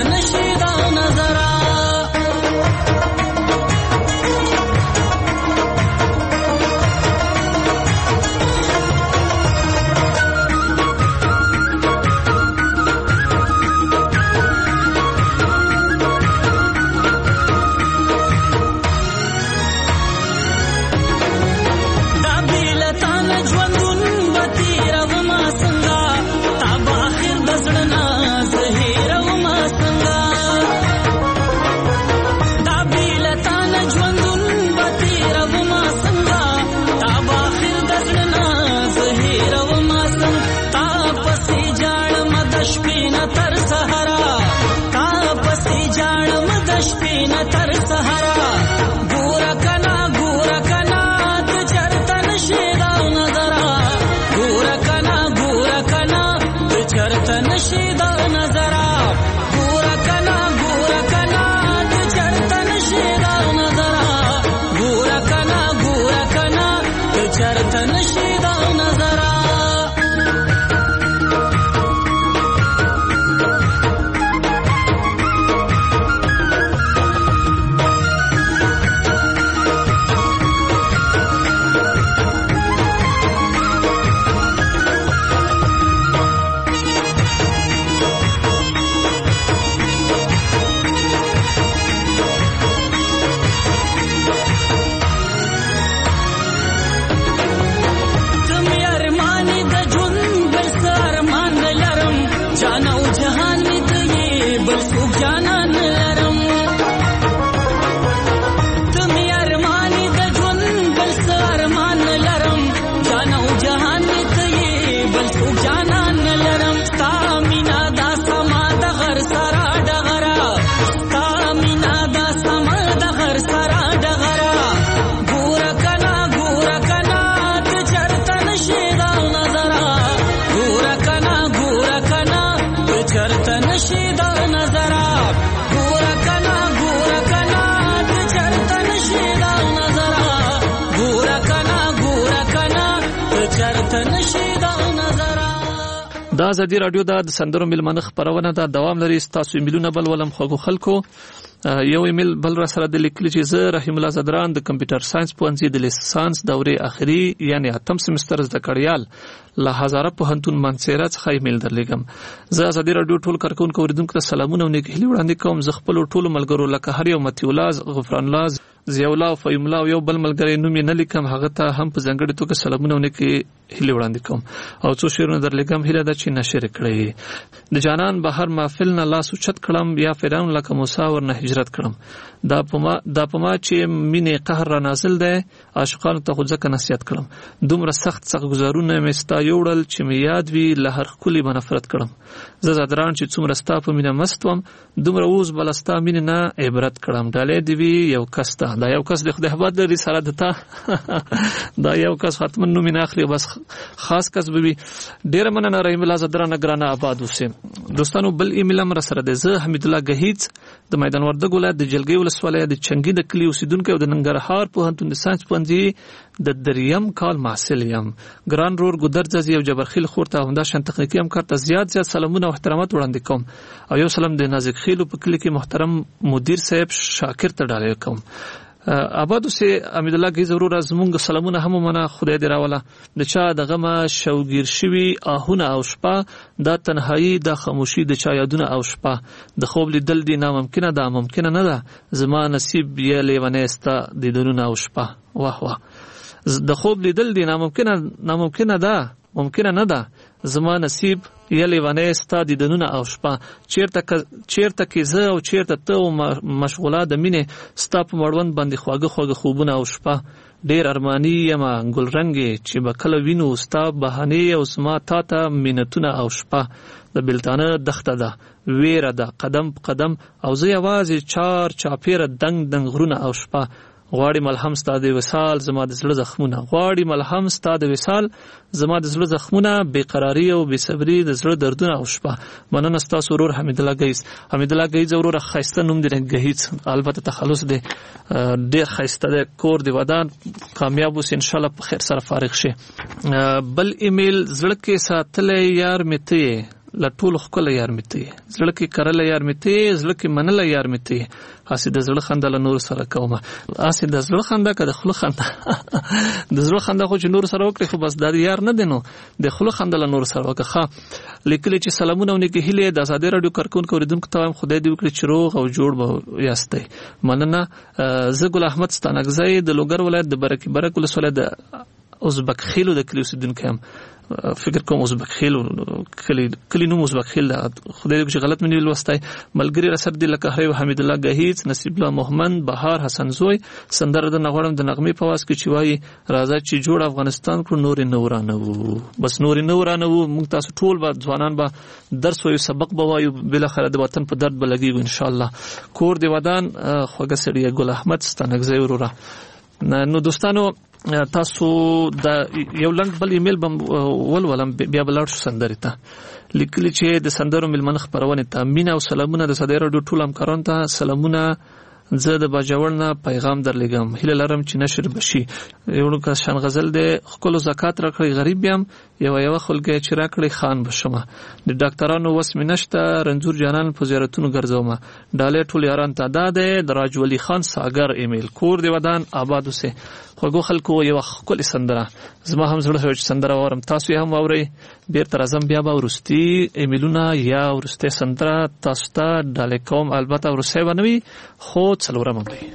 نشي دا نظر دا ازادي رادیو د سندرو میلمنه خبرونه دا دوام لري. تاسو ایمیلونه بل ولم خو خلکو یو ایمیل بل را سره د لیکل چې زه رحیم الله زدران د کمپیوټر ساينس پوهنځي د لیسانس دورې اخري یعنی 8م سمستر زده کړیال له هزاره پوهنتون منصیره څخه ایمیل درلېږم. زه ازادي رادیو ټول کارکونکو اوریدونکو ته سلامونه او نیک هیلې وړاندې کوم. زه خپل ټول ملګرو لکه هر یو متي الله غفران الله ضیاء الله او فیم الله یو بل ملګری نوم یې نه لیکم هغه ته هم په ځانګړي توګه سلامونه او نیک هیلې وړاندې کوم او څو شعرونه درلېږم هیله ده چې نشر کړئ. د جانان بهر محفل نه لاس اوچت کړم یا فرعون لکه موسی ورنه هجرت کړم. دا پما چې مینه قهر را نازل ده عاشقانو ته خو ځکه نصیحت کړم. دومره سخت گزارونه مې ستا یوړل چې مې یاد وی له هر خولي بنفرت کړم. زه زدران چې څومره ستا په مینه مست وم دومره اوس بلستا مینه نه عبرت کړم. ډالې دی وی یو کس ته دا یو کس د خدای حباد لري سره دتا دا یو کس ختم نو مینه اخلي بس خاص کس به ډیر مننه رحیم الله زدران ګرانه آباد اوسه. دوستانو بل ایمیل هم را سره ده. زه حمید الله گهیت د میدان وردګ ولایت د جلګي ولسوالۍ د چنګي د کلی اوسیدونکو او د ننګرهار پوهنتون د ساينس پوهنځي د دریم کال محصل یم. ګران رور ګودرځي او جبرخیل خورته همدا شان تخنیکی هم کارته زیات سلامونه او احترامات وړاندې کوم او یو سلام د نازک خیلو په کلی کې محترم مدیر صاحب شاکر ته ډالې کوم. آبادو سي امید الله کی ضرور زمونږ سلامونه هم منه خدای دې راوله. د چا د غمه شوګیر شوی آهونه او شپه د تنهایی د خاموشي د چا یادونه او شپه د خوب لیدل دي ناممکنه ده ممکنه نه ده زما نصیب یې لیونه استا د دنونه او شپه. واه واه د خوب لیدل دي ناممکنه ده ممکنه نه ده زما نصیب یلی ونه ستا د دنونه او شپه. چیرته کې زه او چیرته ته او مشغوله د مینې ستا په مړوند باندې خواږه خوبونه او شپه. ډیر ارمانی یم ګلرنګې چې به کله وینو ستا بهانې او زما تا ته مینتونه او شپه. د بلتانه دښته ده ویره ده قدم په قدم او زه یوازې چاپیره دنګ غرونه او شپه. غواړي ملهم ستا د وصال زما د زړه زخمونه غواړي ملهم ستا د وصال زما د زړه زخمونه بې قراری او بې صبري د زړه دردونه او شپه. مننه ستاسو ورور حمید الله گیز ورور خیسته نوم دی گهیز البته تخلص دی ډیر خیسته دی کور دی ودان کامیاب اوس ان شاء الله په خیر سره فارغ شي. بل ایمیل زړه کې ساتلې یار مته لټول خپل یار میته زړه کې کرل یار میته زړه کې منل یار میته اسې د زړه خندا له نور سره کومه اسې د زړه خندا کده خلو خندا د زړه خندا خو چې نور سره وکړي خو بس د یار نه دینو د خلو خندا له نور سره وکړه لیکل چې سلامونه ونګه هله د آزادۍ رادیو کارکونکو اوریدونکو ته خدای دې وکړي چې روغ او جوړ به یاستئ مننه زه ګل احمد ستانګزی د لوګر ولایت د برک ولسوالۍ د ازبک خیلو د کلیو سیدونکو هم فکر کوم ازبک خیلو کلی نوم ازبک خیل ده خدای دې غلط منی لوستای ملګری رسد دی لکه هری حمید الله گهیز نصیب الله محمد بهار حسن زوی سندره د نغړم د نغمه په واس کې چې وای راځه چې جوړ افغانستان کو نور نورانه وو بس نور نورانه وو موږ تاسو ټول به ځوانان به درس وایو سبق به وایو بل خره د وطن په درد بلګي ان شاء الله کور دی ودان خوګه سړی ګل احمد ستانګزی ورورا نو دوستانو تاسو د یو لنډ بل ایمیل بم ولولم بیا بلار شو سندرې ته لیکلی چې د سندرو ملمن خبرونه ته مینا او سلامونه د صدر رادیو ټول همکاران ته سلامونه زه د باجوړ نه پیغام درلګم هله لرم چې نشر بشي یو که شان غزل د خپل زکات راکړي غریب یم یو خلګي چې راکړي خان بشمه د ډاکټرانو وسم نشته رنځور جانان په زیارتونو ګرځوم ډاله ټول یاران تعداد د راج ولی خان ساګر ایمیل کور دی ودان آباد اوسه خوګو خلکو یو خپل سندره زما هم زړه چې سندره ورم تاسو هم اوري بیرته راځم بیا به ورستي ایمیلونه یا ورسته سندره تاسو ته ډاله کوم البته ورسه ونوي خو څلورم دی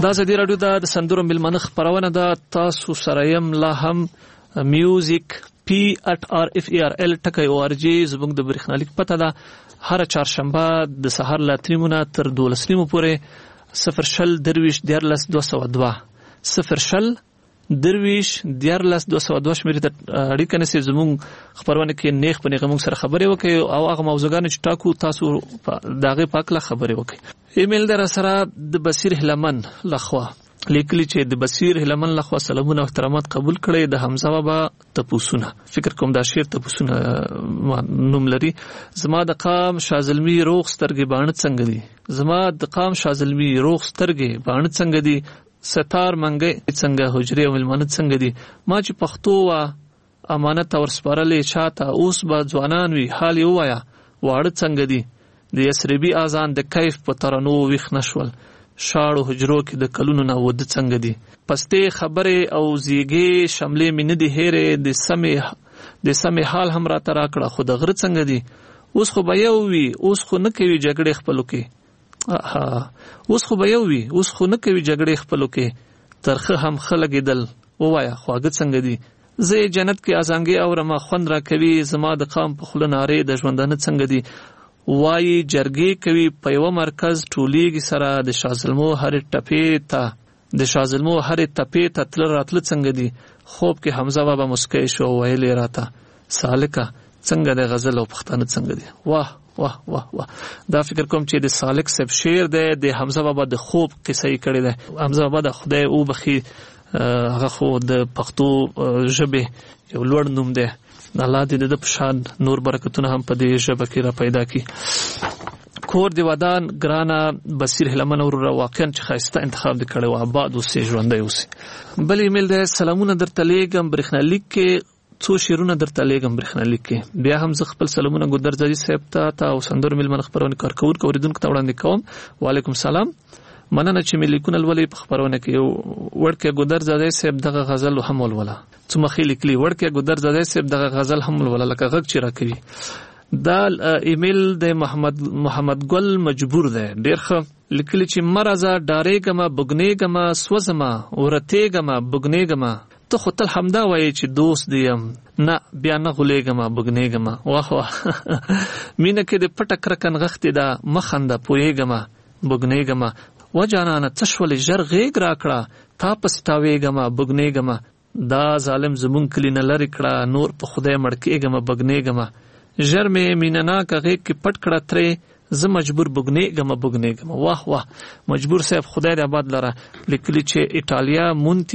دا ازادي رادیو د سندرو ملمنه خبرونه ده. تاسو سره يم لا هم میوزیک p@rfarl.org زموږ د برېښنالیک پته ده. هر چهارشنبه د سهار له 3 تر 12 پورې 0 درویش 14202 0 درویش 14202 شمیرې ته اړیکه نسی. زموږ خبرونه کې نیخ په نیغه موږ سره خبرې وکړي او هغه موضوعګانې چې ټاکو تاسو داغه پاکله خبرې وکړي. ایمیل در سره د بصیر هلمن لخوا لیکلی چې د بصیر هلمن لخوا سلامونه او احترامات قبول کړي. د حمزه بابا تپوسونه فکر کوم دا شعر تپوسونه نوم لري. زما د قام شازلمی روغ سترګې باڼه څنګه دي؟ زما د قام شازلمی روغ سترګې باڼه څنګه دي؟ ستار منګي څنګه حجره او ملمنه څنګه دي؟ ما چې پښتو وا امانت اور سپارلې چاته اوس به ځوانان وی حال یو وایا واړه څنګه دي؟ د یسربي اذان د کیف په ترنو ویخ نشول شاړو حجرو کې د کلونو نه ود څنګه دي؟ پسته خبره او زیګي شملې مين دي هره د سمې حال هم را ترا کړه خو د غره څنګه دي؟ اوس خو به یو وی اوس خو نه کوي جګړې خپلو کې. اوس خو به یو وی اوس خو نه کوي جګړې خپلو کې. ترخه هم خلګیدل وایا خواږه څنګه دي؟ زه جنت کې ازانګي او رما خوند را کوي. زما د قام په خله ناره د ژوندانه څنګه دي؟ وای جرګې کوي په یو مرکز ټولېږي سره د شازلمو هر ټپې ته تل راتل څنګه دي؟ خوب کې حمزه بابا مسکی شو ویلې راته سالکه څنګه د غزل او پښتانه څنګه دي؟ واه واه واه واه. دا فکر کوم چې د سالک صاحب شعر دی د حمزه بابا د خوب قصه یې کړې ده. حمزه بابا د خدای او بخي هغه خو د پښتو ژبه یو لوړ نوم دی. الله دې د پشان نور برکتونه هم په دې ژبه کې را پیدا کړي. کور دی ودان ګرانا بصیر هلمن اور واقعا چې خاصه انتخاب وکړو آباد اوسې ژوندۍ اوسې. بل ایمیل ده سلامونه درته لیږم برېښنالیک کې څو شیرونه درته لیږم برېښنالیک کې. بیا هم زه خپل سلامونه ګودرزادي صاحب ته او سندر ملمن خبرونه کارکور کوریدونکو ته وړاندې کوم. وعلیکم سلام. مننه چې مې لیکونه ولې په خبرونه کې ورکه ګودرزادي صاحب دغه غزل هم ولوله څو مخې لیکلي ورکه ګودرزادي صاحب دغه غزل هم ولوله لکه غږ چې راکوي. دا ایمیل د محمد ګل مجبور ده ډېر ښه لیکلي چې مرزه ډارېګما بګنېګما سوزما ورتېګما بګنېګما ته خو تل همدا وایي چې دوست دیم نه بیا نه غولېګما بګنېګما. واه واه مینه کې د پټه کرکن غختې ده مخنده پوهېګما بګنېګما و جانانه تشول ژر غېږ راکړه تا پسټاوېګما بګنېګما. دا ظالم زمون کلی نه لري کړه نور په خدای مړکېګما بګنېګما. ژر مې میننا کا غېږ کې پټ کړه ترې زه مجبور بګنېګما. واه واه مجبور صاحب خدای دې آباد لره لیکلی چې ایټالیا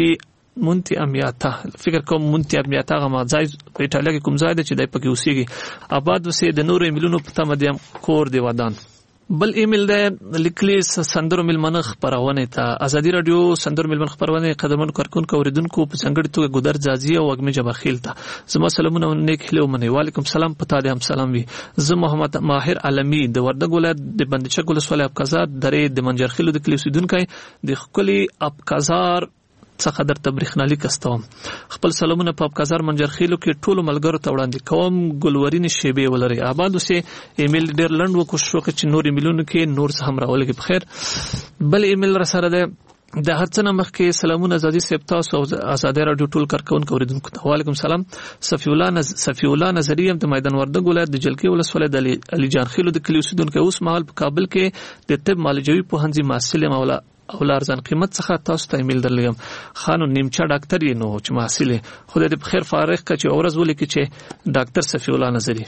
مونتی امیاتا فکر کوم مونتی امیاتا غما ځای په ایټالیا کې کوم ځای دی چې دای پکې اوسېږي آباد وسې د نورو ایمیلونو په تمه دیم کور دی ودان. بل ایمیل ده لیکلی سندرو ملمنه خبرونه ته ازادي رادیو سندرو ملمنه خبرونه قدمن کارکونکو اوریدونکو په څنګه توګه ګودر ځازي او وګمه جبخیل ته زما سلامونه نیک هلو منی. وعلیکم سلام پتا دې هم سلام وي. زه محمد ماهر عالمی د وردګ ولایت د بندچک ولسوالۍ ابقازات درې د منجرخیلو د کلیسیدونکو د خپل ابقازار څخه در تبریخنالیک استوم. خپل سلامونه په ابقازار منجرخیلو کې ټول ملګرو ته وړاندې کوم. ګلورین شیبه ولري آباد اوسې. ایمیل ډېر لنډ وکړو چې نور ایمیلونو کې نور څه هم راولګي په خیر. بل ایمیل را سره ده د هڅنه مخ کې سلامونه زادي سپتا تاسو آزادي رادیو ټول کارکونکو اوریدونکو ته وعلیکم سلام. صفی الله نظریم د میدان وردګ ولایت د جلکی ولسوالۍ د علي جان خیلو د کلیوسیدونکو اوس مهال په کابل کې د طب معالجوي پوهنځي محصل مولا او ارزان قیمت څخه تاسو ته ایمیل درلګم. خانو نیمچا ډاکټر یې نو چې محصل خدای دې په خیر فارغ کړي او ورځ ولیکي چې ډاکټر صفی الله نظری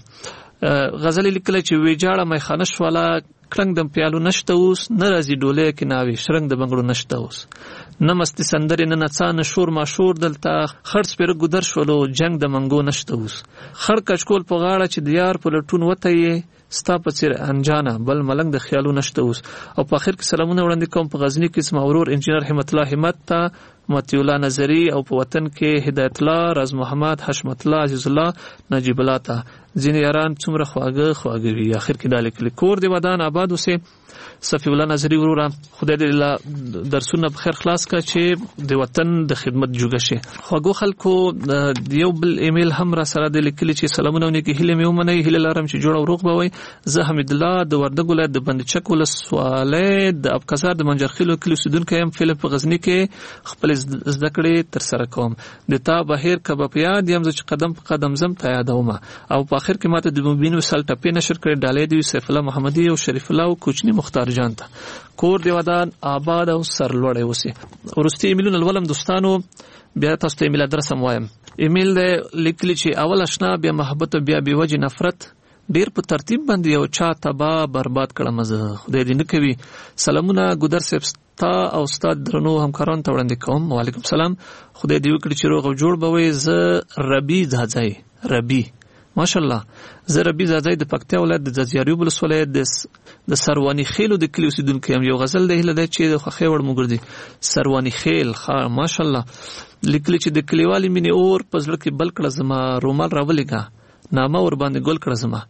غزل لیکل چې ویجاړه مې خانش والا کړنګ د پیالو نشته اوس ناراضي ډولې کې ناوي شرنګ د بنگړو نشته اوس نمستی سندرې نه نڅانه شور ما شور دلته خړ سپیر ګدر شولو جنگ د منګو نشته اوس خړ کچکول په غاړه چې د یار په لټون وته یې ستا په څیر انجانه بل ملنګ د خیالو نشته اوس. او په اخر کې سلامونه وړاندې کوم په غزنی کې اسم اورور انجنیر همت الله همت ته متی الله نظری او په وطن کې هدایت الله راز محمد حشمت الله عزیز الله نجیب الله ته ځینې یاران څومره خواږه وي. اخر کې دالک کور دی ودان آباد اوسه صفی الله نظری وروره خدای دې درسونه بخیر خلاص کړه چې د وطن د خدمت جوګه شي. خوږو خلکو یو بل ایمیل هم را سره د لیکلي چې سلامونه ونیکي هیله مې ومنئ هیله لرم چې جوړ او روغ به وئ. زه حمید الله د وردګ ولایت د بندچک ولسوالۍ د ابقزار د منجرخیلو کلي اوسیدونکی یم. فلم په غزني کې خپل زده کړې ترسره کوم. د تا بهیر کبه په یاد یم چې قدم په قدم زم ته یادوم. او په اخر کې ماته د مبین وسل ټپې نشر کړې ډالۍ دی سیف الله محمدي او شریف الله او کوچنی مختار جان ته. کور دی ودان آباد او سرلوړی اوسي. ورستي ایمیلونه ولولم دوستانو بیا تاسو ته ایمیل ادرس هم وایم. ایمیل لیکلی چې اول آشنا بیا محبت او بیا بیوجه نفرت ډیر په ترتیب باندې یو چا تبا برباد کړم زه خدای دې نه کوي. سلامونه ګودر صاحب تا او استاد درنو همکاران ته وړاندې کوم. وعلیکم سلام خدای دې وکړي چې روغ او جوړ به وي. زه ربي ځای ربي ماشاءالله زه ربي ځای د پکتیا ولایت د ځاځیاریو ولسوالۍ د سروانی خیلو د کلی اوسیدونکی یم. یو غزل د هله دی چې د خوښۍ وړ مګردي سروانی خیل ماشاءالله لیکلی چې د کلیوالي مینې اور په زړه کې بل کړه زما رومال راولېږه نامه ور باندې ګل کړه زما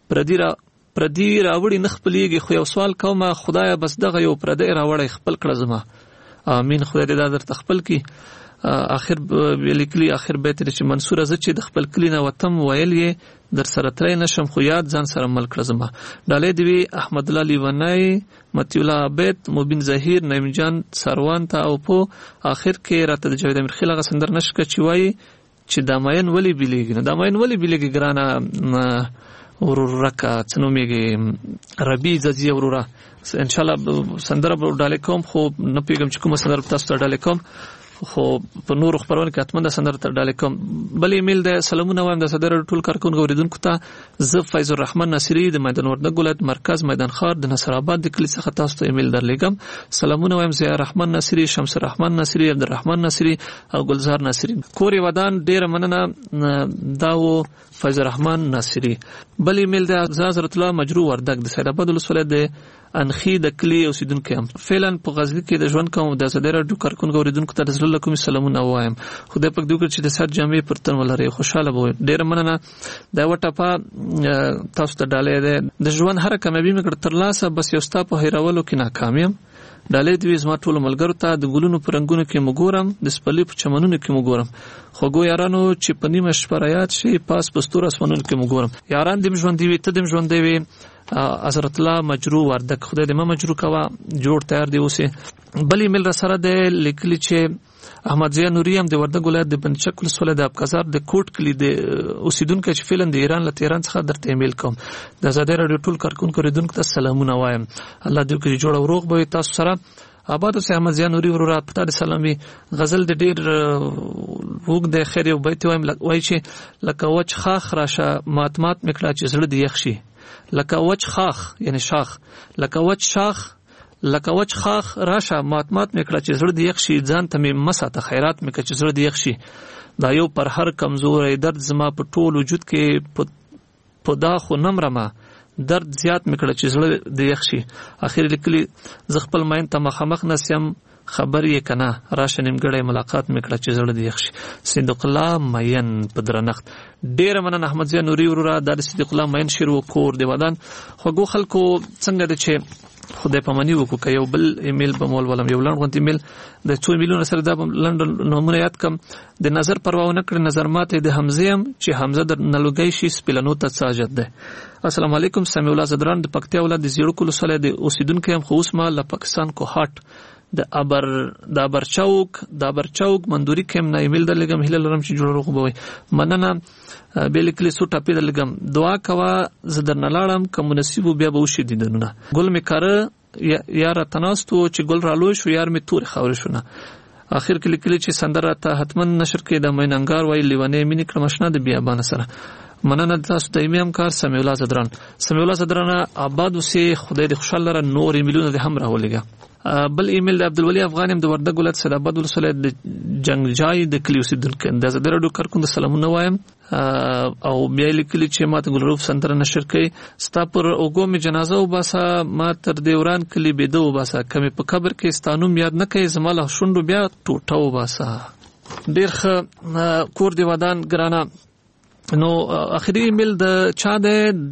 پردي راوړي نه خپلېږي خو یو سوال کومه خدایه بس دغه یو پردی راوړی خپل کړه زما. امین خدای دې دا درته خپل کړي. اخر لیکلی اخر بیت چې منصور از چې د خپل کلی نه وطن ویل یې در سره ترې نشم خو یاد ځان سره مل کړه زما. ډالۍ دی احمد الله لیونای متی الله عبید مبین ظهیر نعیم جان سروان ته او په اخر کې راته د جاوید امیر خیل غ سندر نشکه چې وای چې داماین ولی بیلیږي نه داماین ولی بیلیږي ګرانه ورور رکا څنومېږي ربي ځي وروره ان شاء الله سندره ډالۍ کوم خو نه پیګم چې کوم سندره تاسو ته ډالۍ کوم خو په نور خبرونه کې اتمنه سندره ته ډالۍ کوم. بل ایمیل د سلامونه وایم د صدر ټول کارکونکو اوریدونکو ته. زه فیض الرحمن ناصری د میدان وردګ ولایت مرکز میدان خار د نصر آباد د کلی څخه تاسو ته ایمیل درلېږم. سلامونه وایم ضیاء الرحمن ناصری شمس الرحمن ناصری عبدالرحمن ناصری او گلزار ناصری. کور ودان ډیر مننه داو فیض الرحمن ناصری. بل ایمیل د حضرت الله مجروح وردګ د سید آباد ولسوالۍ د انخی د کلی اوسیدونکو یم. فعلا په غزنی کې د ژوند کوم د صدر راډیو کارکونکو اوریدونکو ته رسول الله کوم سلامونه وایم. خدای پاک دې وکړي چې د سات جامې پر تن ولري خوشاله به ډیر مننه. دا وټه تاسو ته ډالۍ ده د ژوند هر کامیابی مې کړ تر لاسه بس یو ستا په هیرولو کې ناکام یم. ډالۍ دې زما ټول ملګرو ته د ګلونو په رنگونو کې مګورم د سپلې په چمنونو کې مګورم خوګو یارانو چې په نیمه شپه رایات شي پاس پستور اسمنونو کې مګورم. یاران دې ژوند دی ته دې ژوند دی حضرت الله مجروح وردګ خدای دې ما مجروح کوا جوړ تیار دی اوسه. بل ایمیل را سره د لیکلی چې احمد ضیا نوری هم د وردګ ولایت د بندچک ولسوالۍ د ابقزار د کوټ کلی د اوسیدونکو چې فعلا د ایران له تهران څخه درته ایمیل کوم. د آزادۍ راډیو ټول کارکونکو اوریدونکو ته سلامونه وایم. الله دې وکړي جوړ او روغ به تاسو سره آباد اوسه. احمد ضیا نوری ورور پتا د سلامي غزل د ډیر وګ د خیر یو بیت وایم وای چې لکه وچ خاخ راشه ماتمات میکړه چې زړه دی یخشي لکه وچ خاخ یعنی شاخ لکه وچ شاخ لکه وچ خاخ راشه ماتمات میکړه چې زړه دی یخشي ځان ته مې مساته خیرات میکړه چې زړه دی یخشي. دا یو پر هر کمزورې درد زما په ټول وجود کې په دا خو نمرمه درد زیات میکړه چې زړه دی یخشي. اخر لیکلی ز خپل ماین ته مخامخ نسیم خبر یې کنه راشه نیمګړی ملاقات میکړه چې زړه دی یخشي. صدیق الله مین په درنښت ډیر مننه احمد ضیا نوری وروره د صدیق الله مین شیر و کور دی ودان. خوګو خلکو څنګه د چې خدای پامنی وکړه یو بل ایمیل به مول ولم یو لنډ ایمیل د 2 میلیون سره د لنډ نمونه یاد کم د نظر پروا نه کړ نظر ماته د حمزه هم چې حمزه د نلوګی شي سپلنو ته ساجد ده. السلام علیکم سمیع الله زدران د پکتیا ولایت د زیړو کلو سره د اوسیدونکو هم خو اوس ما له پاکستان کو هاټ د ابر چوک مندوري کم نه ایمیل درلګم هله لرم چې جوړ روغ بوي مننه بیلکلی سو ټاپی درلګم دعا کوا زدر نلاړم کوم نصیب بیا به وشي دینونه ګل می کړه یار تناستو چې ګل رالو شو یار می تور خاور شونه. اخر کې لیکلی چې سندره ته حتمن نشر کې د میننګار وای لیوانه مینی کړمشنه د بیا بان سره مننه تاسو ته ایمیم کار سمیع الله زدران آباد وسه خدای دې خوشاله لره نور ایمیلونه دې هم راولېګا. بل ایمیل د عبدالولی افغان هم د وردګ ولایت سید آباد ولسوالۍ د جنگجای د کلی اوسیدونکو د آزادۍ راډیو کارکونکو سلامونه وایم. او بیا لیکلی چې ماته ګلروف سندره نشر کړي ستا پر اوګو می جنازه وباسه ما تر دیوران کلی بيدو وباسه کمه په قبر کې ستانوم یاد نه کوي زماله شوندو بیا ټوټه وباسه. ډیر ښه کور دی ودان ګرانه نو اخري ایمیل د چا د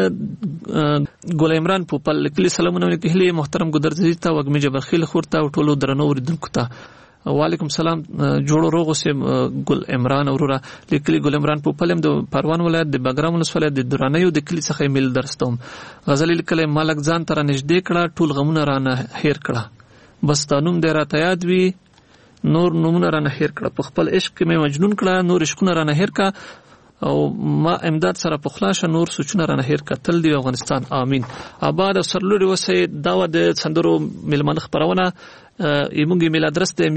ګل عمران پوپل لیکلي سلامونه لیکلي محترم ګدرزي ته وګمې جبخیل خورته او ټولو درنو اوریدونکو ته وعلیکم سلام جوړو روغ سم ګل عمران اورورا لیکلي ګل عمران پوپل هم د پروان ولایت د بګرام ولسوالۍ د درانیو د کلی څخه ایمیل درستوم غزل لیکلي مالک ځان تر نږدې کړه ټول غمونه رانه هیر کړه بس تانوم د راته یاد وی نور نمونه رانه هیر کړه په خپل عشق کې مې مجنون کړه نور عشقونه رانه هیر کړه او ما امداد سره په خلاصه نور سوچونه رانه هیر کتل دی افغانستان امين آباد سرلوري وسه داوا د سندرو ملمن خبرونه ایمونګ ایمیل ادرس د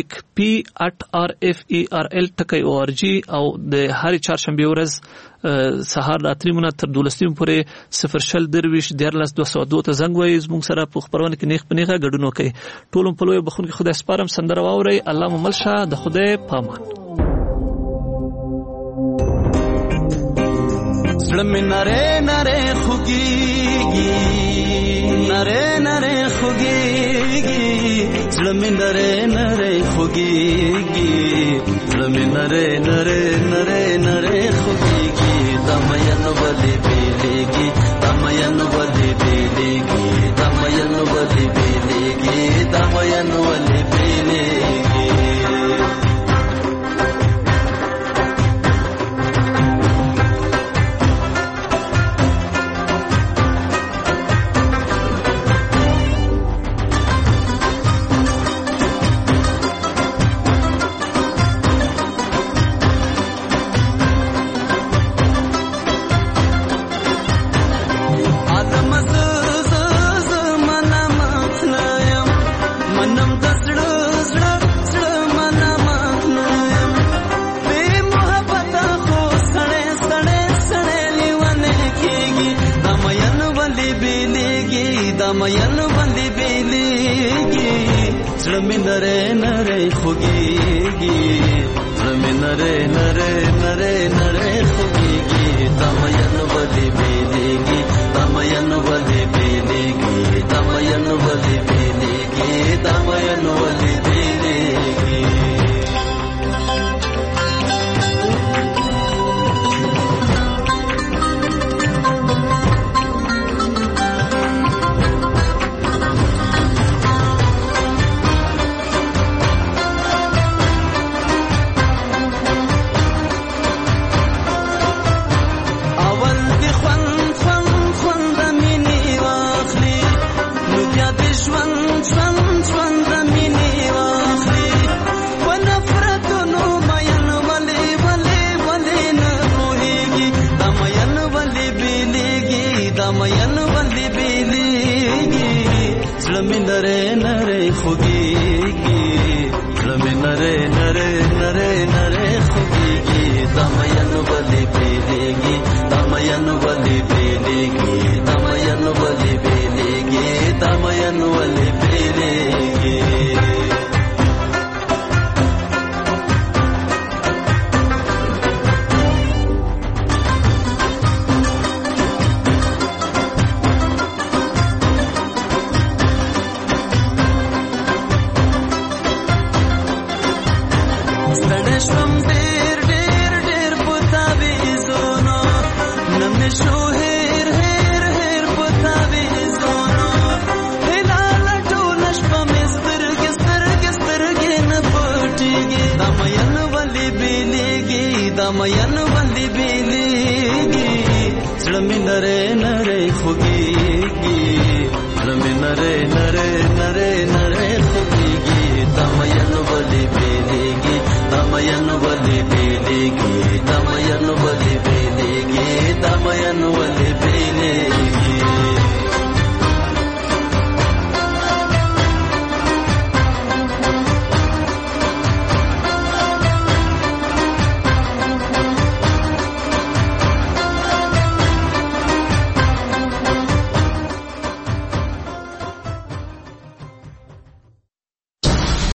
music@rferel.org او د هر چهارشنبه ورځ سهار د 3 تر 12 پورې 0 درویش 14202 ته زنګ وای زموږ سره په خبرونه کې نیخ پنیغه ګډون وکي ټولم په لوی بخون کې خدای سپارم سندره واوري الله مملشه د خدای پامان زړه مې نره خوږيږي نره خوږيږي زړه مې نره خوږيږي زړه مې نره خوږيږي دمین ولې بیلېږي دمین ولې بیلېږي دمین ولې بیلېږي دمین ولې بیلېږي دمین باندې بیلېږي زړه مې نره خوږيږي زړه مې نره خوږيږي دمین باندې بیلېږي دمین باندې بیلېږي دمین باندې بیلېږي دمین باندې بیلېږي دمین باندې بیلېږي زړه مې نره خوږيږي زړه مې نره خوږيږي دمین باندې بیلېږي دمین باندې بیلېږي دمین باندې بیلېږي دمین باندې بیلېږي دمین باندې بیلېږي زړه مې نره خوږيږي